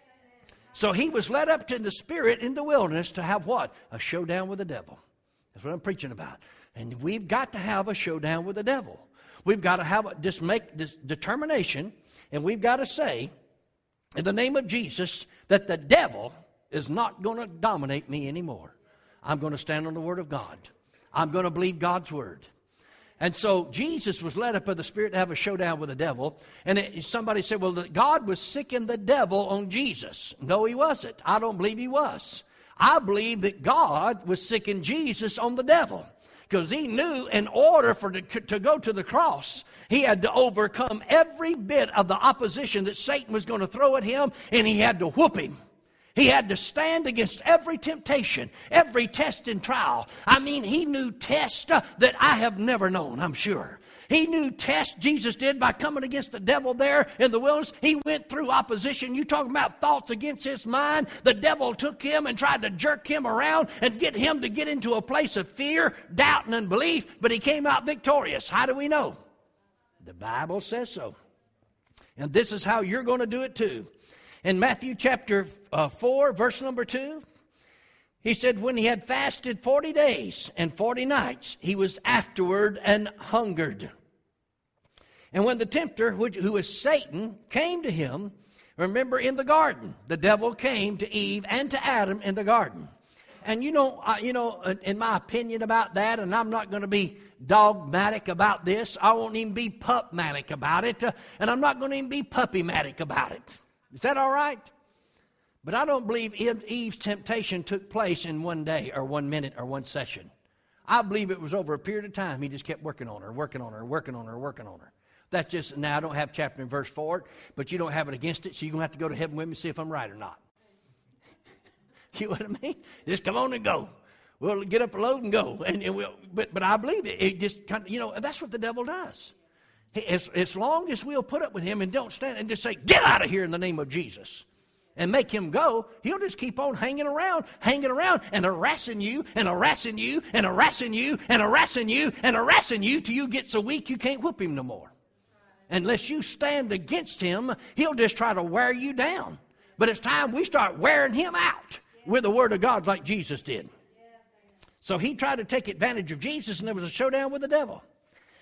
So he was led up to the Spirit in the wilderness to have what? A showdown with the devil. That's what I'm preaching about. And we've got to have a showdown with the devil. We've got to have a, just make this determination, and we've got to say, in the name of Jesus, that the devil is not going to dominate me anymore. I'm going to stand on the Word of God. I'm going to believe God's Word. And so Jesus was led up of the Spirit to have a showdown with the devil. And it, somebody said, well, God was sicking the devil on Jesus. No, he wasn't. I don't believe he was. I believe that God was sicking Jesus on the devil. Because he knew in order for to, to go to the cross, he had to overcome every bit of the opposition that Satan was going to throw at him, and he had to whoop him. He had to stand against every temptation, every test and trial. I mean, he knew tests uh, that I have never known, I'm sure. He knew tests Jesus did by coming against the devil there in the wilderness. He went through opposition. You talking about thoughts against his mind. The devil took him and tried to jerk him around and get him to get into a place of fear, doubt, and unbelief. But he came out victorious. How do we know? The Bible says so. And this is how you're going to do it too. In Matthew chapter uh, four, verse number two, he said, when he had fasted forty days and forty nights, he was afterward and hungered. And when the tempter, which, who is Satan, came to him, remember in the garden, the devil came to Eve and to Adam in the garden. And you know, uh, you know, in my opinion about that, and I'm not going to be dogmatic about this. I won't even be pup-matic about it, uh, and I'm not going to even be puppy-matic about it. Is that all right? But I don't believe Eve's temptation took place in one day or one minute or one session. I believe it was over a period of time. He just kept working on her, working on her, working on her, working on her. That's just, now I don't have chapter and verse for it, but you don't have it against it, so you're going to have to go to heaven with me and see if I'm right or not. You know what I mean? Just come on and go. We'll get up a load and go. And, and we'll, but, but I believe it. It just kind of, you know, that's what the devil does. As, as long as we'll put up with him and don't stand and just say, get out of here in the name of Jesus, and make him go, he'll just keep on hanging around, hanging around, and harassing you, and harassing you, and harassing you, and harassing you, and harassing you till you get so weak you can't whoop him no more. Unless you stand against him, he'll just try to wear you down. But it's time we start wearing him out with the Word of God like Jesus did. So he tried to take advantage of Jesus, and there was a showdown with the devil.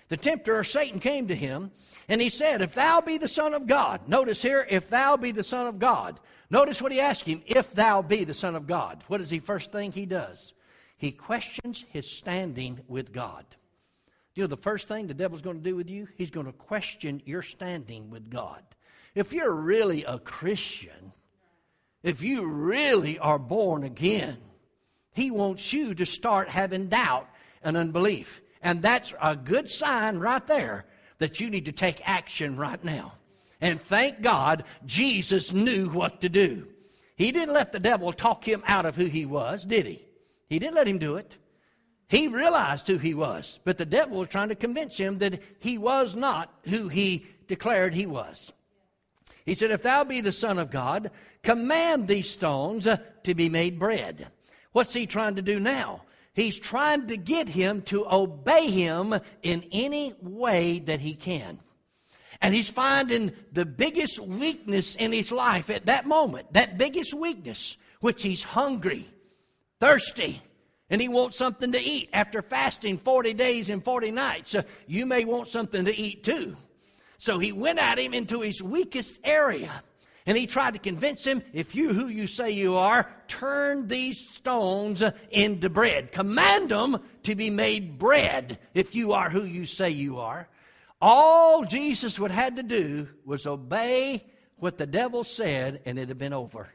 The tempter, or Satan, came to him, and he said, if thou be the Son of God. Notice here, if thou be the Son of God. Notice what he asked him, if thou be the Son of God. What is the first thing he does? He questions his standing with God. You know the first thing the devil's going to do with you? He's going to question your standing with God. If you're really a Christian, if you really are born again, he wants you to start having doubt and unbelief. And that's a good sign right there that you need to take action right now. And thank God Jesus knew what to do. He didn't let the devil talk him out of who he was, did he? He didn't let him do it. He realized who he was. But the devil was trying to convince him that he was not who he declared he was. He said, if thou be the Son of God, command these stones uh, to be made bread. What's he trying to do now? He's trying to get him to obey him in any way that he can. And he's finding the biggest weakness in his life at that moment, that biggest weakness, which he's hungry, thirsty, and he wants something to eat. After fasting forty days and forty nights, uh, you may want something to eat too. So he went at him into his weakest area. And he tried to convince him, if you who you say you are, turn these stones into bread. Command them to be made bread if you are who you say you are. All Jesus would have had to do was obey what the devil said, and it had been over.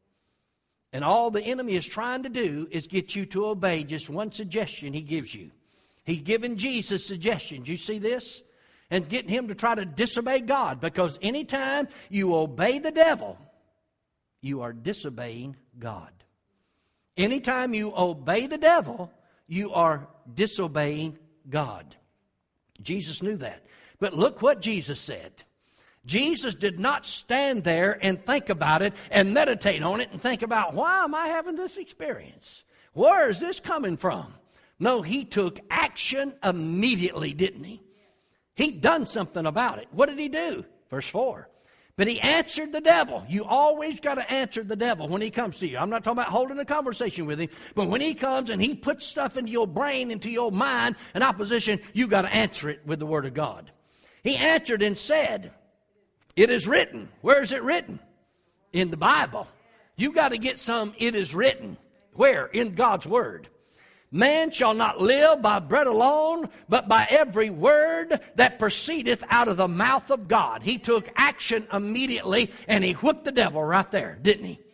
And all the enemy is trying to do is get you to obey just one suggestion he gives you. He's given Jesus suggestions. You see this? And getting him to try to disobey God. Because anytime you obey the devil, you are disobeying God. Anytime you obey the devil, you are disobeying God. Jesus knew that. But look what Jesus said. Jesus did not stand there and think about it and meditate on it and think about, why am I having this experience? Where is this coming from? No, he took action immediately, didn't he? He'd done something about it. What did he do? Verse four. But he answered the devil. You always got to answer the devil when he comes to you. I'm not talking about holding a conversation with him, but when he comes and he puts stuff into your brain, into your mind, in opposition, you got to answer it with the Word of God. He answered and said, it is written. Where is it written? In the Bible. You got to get some it is written. Where? In God's Word. Man shall not live by bread alone, but by every word that proceedeth out of the mouth of God. He took action immediately, and he whipped the devil right there, didn't he?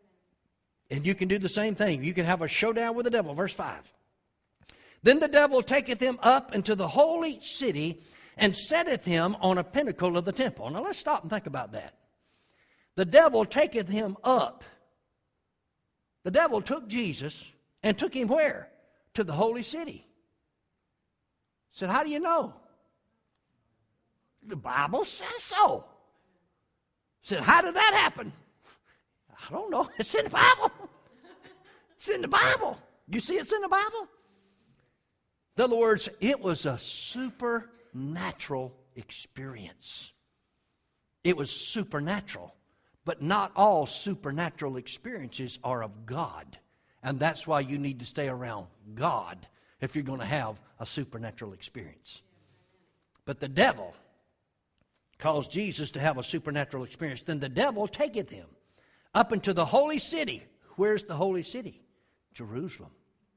And you can do the same thing. You can have a showdown with the devil. Verse five. Then the devil taketh him up into the holy city, and setteth him on a pinnacle of the temple. Now let's stop and think about that. The devil taketh him up. The devil took Jesus and took him where? To the holy city. Said, how do you know? The Bible says so. Said, how did that happen? I don't know. It's in the Bible. It's in the Bible. You see it's in the Bible? In other words, it was a supernatural experience. It was supernatural. But not all supernatural experiences are of God. And that's why you need to stay around God if you're going to have a supernatural experience. But the devil caused Jesus to have a supernatural experience. Then the devil taketh him up into the holy city. Where's the holy city? Jerusalem.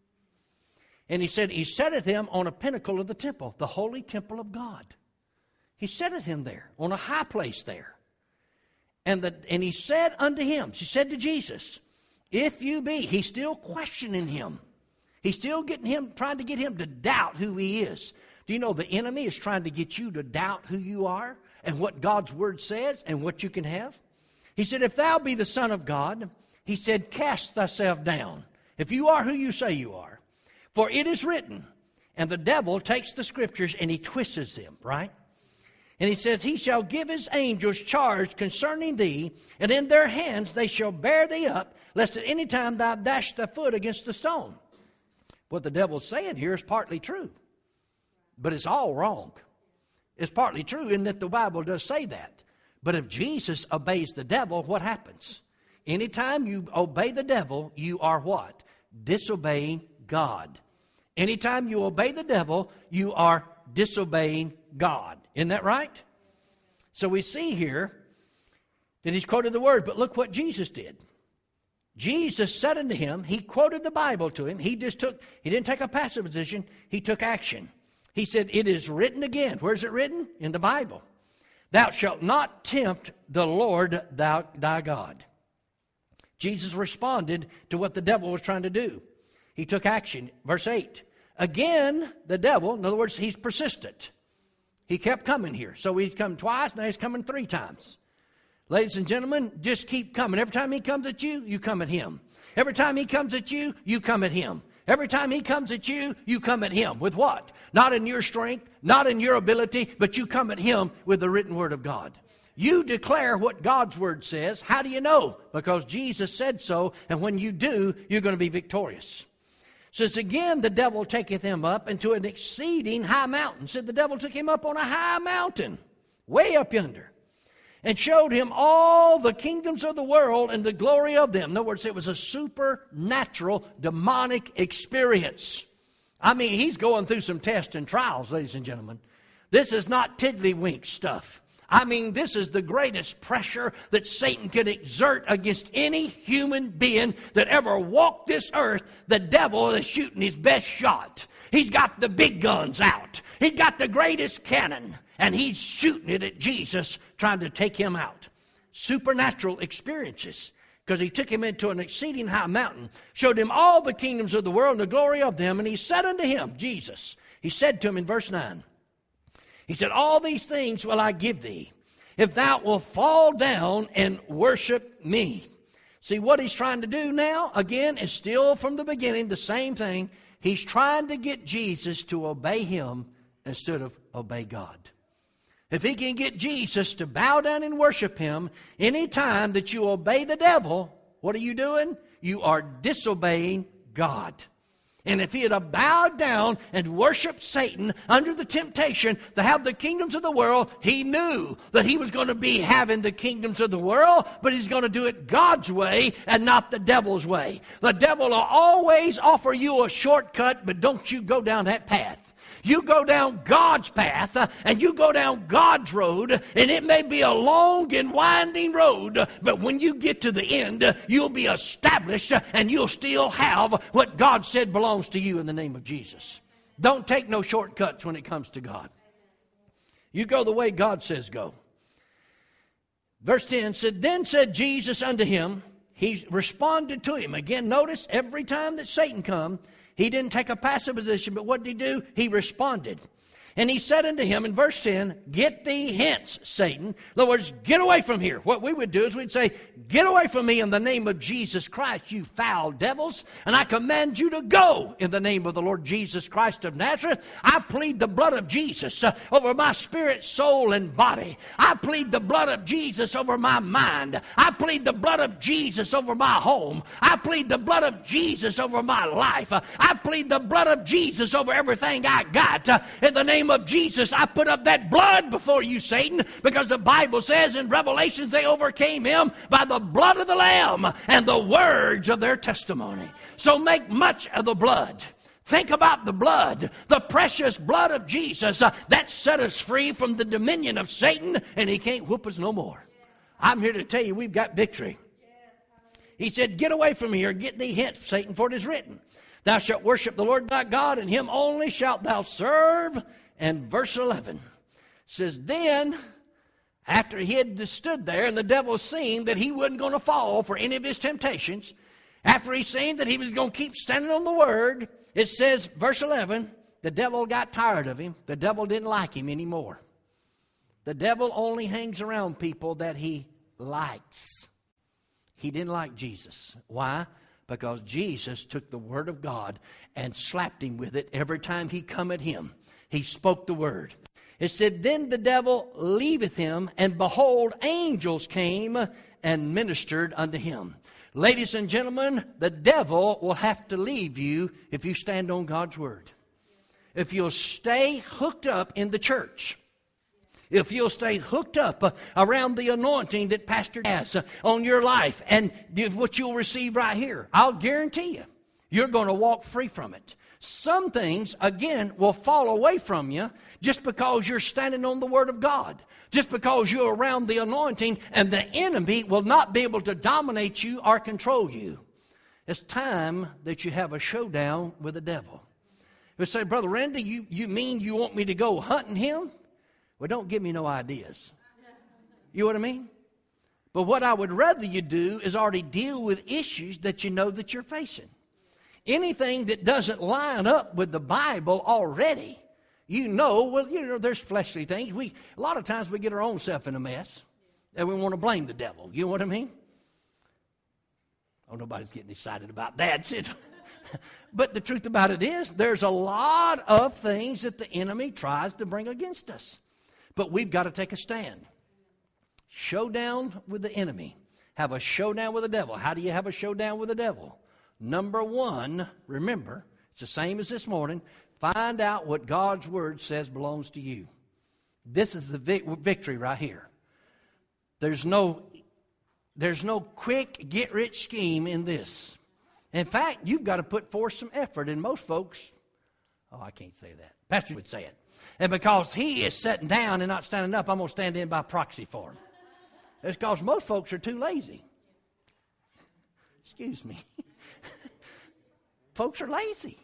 And he said, he setteth him on a pinnacle of the temple, the holy temple of God. He setteth him there, on a high place there. And, the, and he said unto him, she said to Jesus, if you be, he's still questioning him. He's still getting him, trying to get him to doubt who he is. Do you know the enemy is trying to get you to doubt who you are and what God's word says and what you can have? He said, if thou be the Son of God, he said, cast thyself down. If you are who you say you are. For it is written, and the devil takes the scriptures and he twists them, right? And he says, he shall give his angels charge concerning thee, and in their hands they shall bear thee up, lest at any time thou dash thy foot against a stone. What the devil's saying here is partly true, but it's all wrong. It's partly true in that the Bible does say that. But if Jesus obeys the devil, what happens? Anytime you obey the devil, you are what? Disobeying God. Anytime you obey the devil, you are disobeying God. Isn't that right? So we see here that he's quoted the word, but look what Jesus did. Jesus said unto him, he quoted the Bible to him. He just took, he didn't take a passive position, he took action. He said, it is written again. Where's it written? In the Bible. Thou shalt not tempt the Lord thou, thy God. Jesus responded to what the devil was trying to do. He took action. Verse eight. Again, the devil, in other words, he's persistent. He kept coming here. So he's come twice, now he's coming three times. Ladies and gentlemen, just keep coming. Every time he comes at you, you come at him. Every time he comes at you, you come at him. Every time he comes at you, you come at him. With what? Not in your strength, not in your ability, but you come at him with the written word of God. You declare what God's word says. How do you know? Because Jesus said so, and when you do, you're going to be victorious. Says again, the devil taketh him up into an exceeding high mountain. Said the devil took him up on a high mountain, way up yonder, and showed him all the kingdoms of the world and the glory of them. In other words, it was a supernatural, demonic experience. I mean, he's going through some tests and trials, ladies and gentlemen. This is not tiddlywink stuff. I mean, this is the greatest pressure that Satan can exert against any human being that ever walked this earth. The devil is shooting his best shot. He's got the big guns out. He's got the greatest cannon. And he's shooting it at Jesus, trying to take him out. Supernatural experiences. Because he took him into an exceeding high mountain, showed him all the kingdoms of the world and the glory of them. And he said unto him, Jesus, he said to him in verse nine, he said, all these things will I give thee, if thou wilt fall down and worship me. See, what he's trying to do now, again, is still from the beginning the same thing. He's trying to get Jesus to obey him instead of obey God. If he can get Jesus to bow down and worship him, any time that you obey the devil, what are you doing? You are disobeying God. And if he had bowed down and worshiped Satan under the temptation to have the kingdoms of the world, he knew that he was going to be having the kingdoms of the world, but he's going to do it God's way and not the devil's way. The devil will always offer you a shortcut, but don't you go down that path. You go down God's path, uh, and you go down God's road, and it may be a long and winding road, but when you get to the end, uh, you'll be established, uh, and you'll still have what God said belongs to you in the name of Jesus. Don't take no shortcuts when it comes to God. You go the way God says go. Verse ten said, then said Jesus unto him, he responded to him. Again, notice every time that Satan come, he didn't take a passive position, but what did he do? He responded. And he said unto him in verse ten, get thee hence, Satan. In other words, get away from here. What we would do is we'd say, get away from me in the name of Jesus Christ, you foul devils. And I command you to go in the name of the Lord Jesus Christ of Nazareth. I plead the blood of Jesus uh, over my spirit, soul, and body. I plead the blood of Jesus over my mind. I plead the blood of Jesus over my home. I plead the blood of Jesus over my life. Uh, I plead the blood of Jesus over everything I got. Uh, in the name of Jesus, I put up that blood before you, Satan, because the Bible says in Revelations they overcame him by the blood of the Lamb and the words of their testimony. So make much of the blood. Think about the blood, the precious blood of Jesus uh, that set us free from the dominion of Satan, and he can't whoop us no more. I'm here to tell you we've got victory. He said, get away from here, get thee hence, Satan, for it is written, thou shalt worship the Lord thy God, and him only shalt thou serve. And verse eleven says, then, after he had stood there and the devil seen that he wasn't going to fall for any of his temptations, after he seen that he was going to keep standing on the word, it says, verse eleven, the devil got tired of him. The devil didn't like him anymore. The devil only hangs around people that he likes. He didn't like Jesus. Why? Because Jesus took the word of God and slapped him with it every time he come at him. He spoke the word. It said, then the devil leaveth him, and behold, angels came and ministered unto him. Ladies and gentlemen, the devil will have to leave you if you stand on God's word. If you'll stay hooked up in the church. If you'll stay hooked up uh, around the anointing that Pastor has uh, on your life and what you'll receive right here, I'll guarantee you, You're going to walk free from it. Some things, again, will fall away from you just because you're standing on the Word of God. Just because you're around the anointing, and the enemy will not be able to dominate you or control you. It's time that you have a showdown with the devil. You say, Brother Randy, you, you mean you want me to go hunting him? Well, don't give me no ideas. You know what I mean? But what I would rather you do is already deal with issues that you know that you're facing. Anything that doesn't line up with the Bible already, you know, well, you know, there's fleshly things. We a lot of times we get our own self in a mess, and we want to blame the devil. You know what I mean? Oh, nobody's getting excited about that. But the truth about it is, there's a lot of things that the enemy tries to bring against us. But we've got to take a stand. Showdown with the enemy. Have a showdown with the devil. How do you have a showdown with the devil? Number one, remember, it's the same as this morning. Find out what God's Word says belongs to you. This is the vic- victory right here. There's no, there's no quick get-rich scheme in this. In fact, you've got to put forth some effort, and most folks, oh, I can't say that. Pastor would say it. And because he is sitting down and not standing up, I'm going to stand in by proxy for him. It's because most folks are too lazy. Excuse me. Folks are lazy.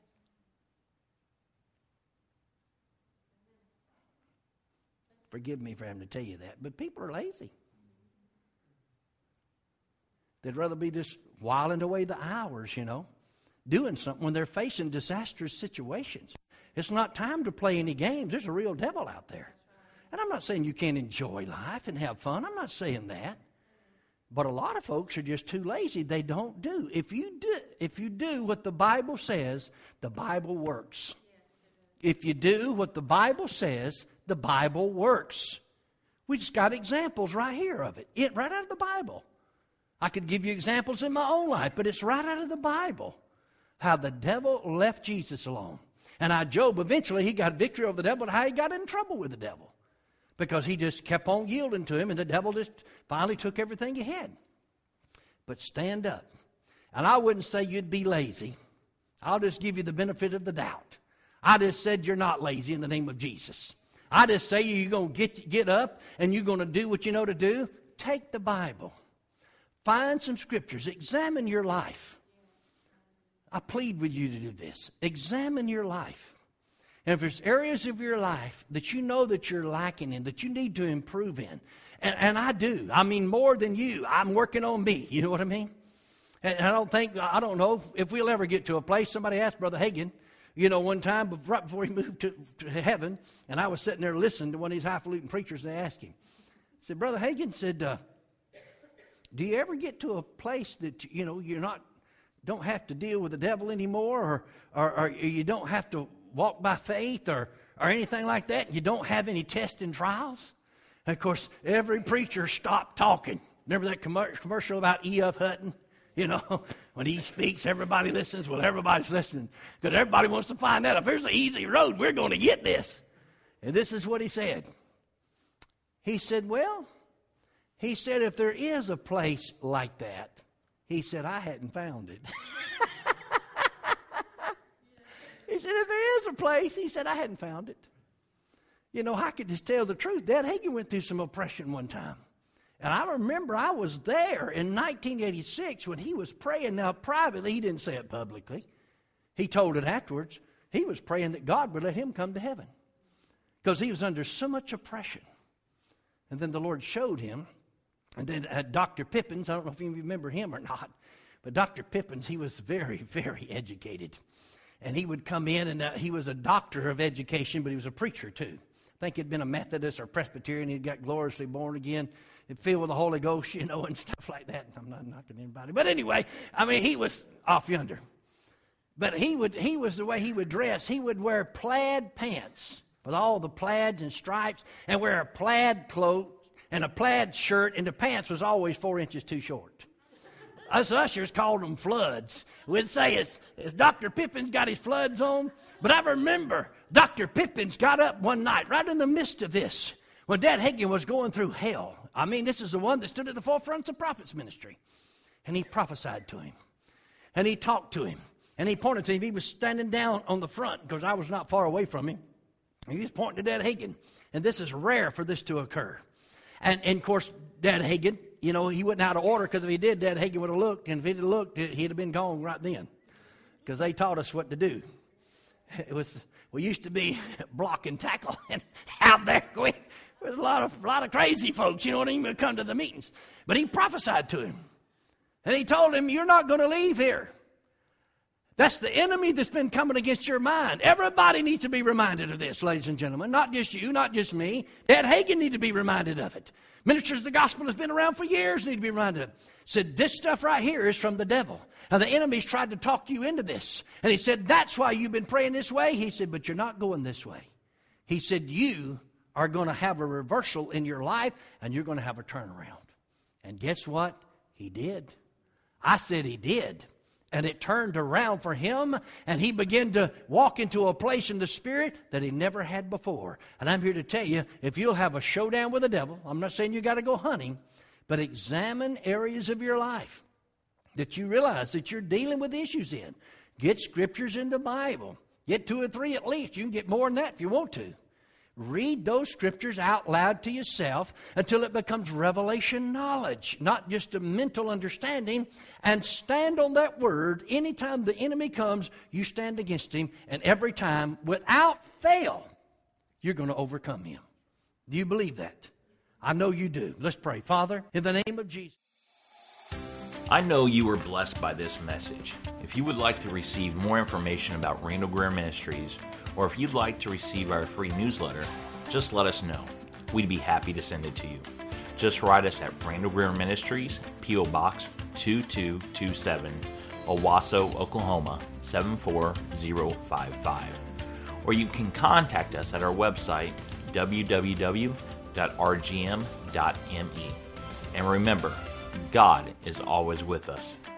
Forgive me for having to tell you that, but people are lazy. They'd rather be just whiling away the hours, you know, doing something when they're facing disastrous situations. It's not time to play any games. There's a real devil out there. And I'm not saying you can't enjoy life and have fun. I'm not saying that. But a lot of folks are just too lazy. They don't do. If you do, if you do what the Bible says, the Bible works. If you do what the Bible says, the Bible works. We just got examples right here of it. It right out of the Bible. I could give you examples in my own life, but it's right out of the Bible. How the devil left Jesus alone. And how Job, eventually, he got victory over the devil, but how he got in trouble with the devil. Because he just kept on yielding to him, and the devil just finally took everything he had. But stand up. And I wouldn't say you'd be lazy. I'll just give you the benefit of the doubt. I just said you're not lazy in the name of Jesus. I just say you're going to get, get up, and you're going to do what you know to do. Take the Bible. Find some scriptures. Examine your life. I plead with you to do this. Examine your life. And if there's areas of your life that you know that you're lacking in, that you need to improve in, and, and I do, I mean more than you, I'm working on me, you know what I mean? And I don't think, I don't know if we'll ever get to a place. Somebody asked Brother Hagin, you know, one time right before he moved to, to heaven, and I was sitting there listening to one of these highfalutin preachers, and they asked him, I said, Brother Hagin said, uh, do you ever get to a place that, you know, you're not, don't have to deal with the devil anymore, or, or, or you don't have to walk by faith or, or anything like that? You don't have any tests and trials? And of course, every preacher stopped talking. Remember that com- commercial about E F. Hutton? You know, when he speaks, everybody listens. Well, everybody's listening because everybody wants to find out if there's an easy road, we're going to get this. And this is what he said. He said, well, he said, if there is a place like that, he said, I hadn't found it. He said, if there is a place, he said, I hadn't found it. You know, I could just tell the truth. Dad Hagin went through some oppression one time. And I remember I was there in nineteen eighty-six when he was praying. Now, privately, he didn't say it publicly. He told it afterwards. He was praying that God would let him come to heaven because he was under so much oppression. And then the Lord showed him. And then uh, Doctor Pippins, I don't know if you remember him or not, but Doctor Pippins, he was very, very educated. And he would come in, and uh, he was a doctor of education, but he was a preacher too. I think he'd been a Methodist or Presbyterian. He'd got gloriously born again and filled with the Holy Ghost, you know, and stuff like that. I'm not knocking anybody. But anyway, I mean, he was off yonder. But he would, he was the way he would dress. He would wear plaid pants with all the plaids and stripes and wear a plaid cloak and a plaid shirt, and the pants was always four inches too short. Us ushers called them floods. We'd say, is, is Doctor Pippins got his floods on? But I remember Doctor Pippins got up one night right in the midst of this when Dad Hagin was going through hell. I mean, this is the one that stood at the forefront of prophets ministry. And he prophesied to him. And he talked to him. And he pointed to him. He was standing down on the front because I was not far away from him. He was pointing to Dad Hagin. And this is rare for this to occur. And, and of course, Dad Hagin, you know, he wasn't out of order, because if he did, Dad Hagin would have looked. And if he'd have looked, he'd have been gone right then, because they taught us what to do. It was, we used to be block and tackle. And out there, we, there was a lot of, a lot of crazy folks, you know what I mean, would come to the meetings. But he prophesied to him. And he told him, you're not going to leave here. That's the enemy that's been coming against your mind. Everybody needs to be reminded of this, ladies and gentlemen. Not just you, not just me. Dad Hagin needs to be reminded of it. Ministers of the gospel has been around for years, need to be reminded of it. Said, this stuff right here is from the devil. Now, the enemy's tried to talk you into this. And he said, that's why you've been praying this way. He said, but you're not going this way. He said, you are going to have a reversal in your life, and you're going to have a turnaround. And guess what? He did. I said he did. And it turned around for him, and he began to walk into a place in the Spirit that he never had before. And I'm here to tell you, if you'll have a showdown with the devil, I'm not saying you got to go hunting, but examine areas of your life that you realize that you're dealing with issues in. Get scriptures in the Bible. Get two or three at least. You can get more than that if you want to. Read those scriptures out loud to yourself until it becomes revelation knowledge, not just a mental understanding, and stand on that word. Anytime the enemy comes, you stand against him, and every time, without fail, you're going to overcome him. Do you believe that? I know you do. Let's pray. Father, in the name of Jesus. I know you were blessed by this message. If you would like to receive more information about Randall Greer Ministries, or if you'd like to receive our free newsletter, just let us know. We'd be happy to send it to you. Just write us at Randall Greer Ministries, P O Box two two two seven, Owasso, Oklahoma seven four zero five five. Or you can contact us at our website, w w w dot r g m dot m e. And remember, God is always with us.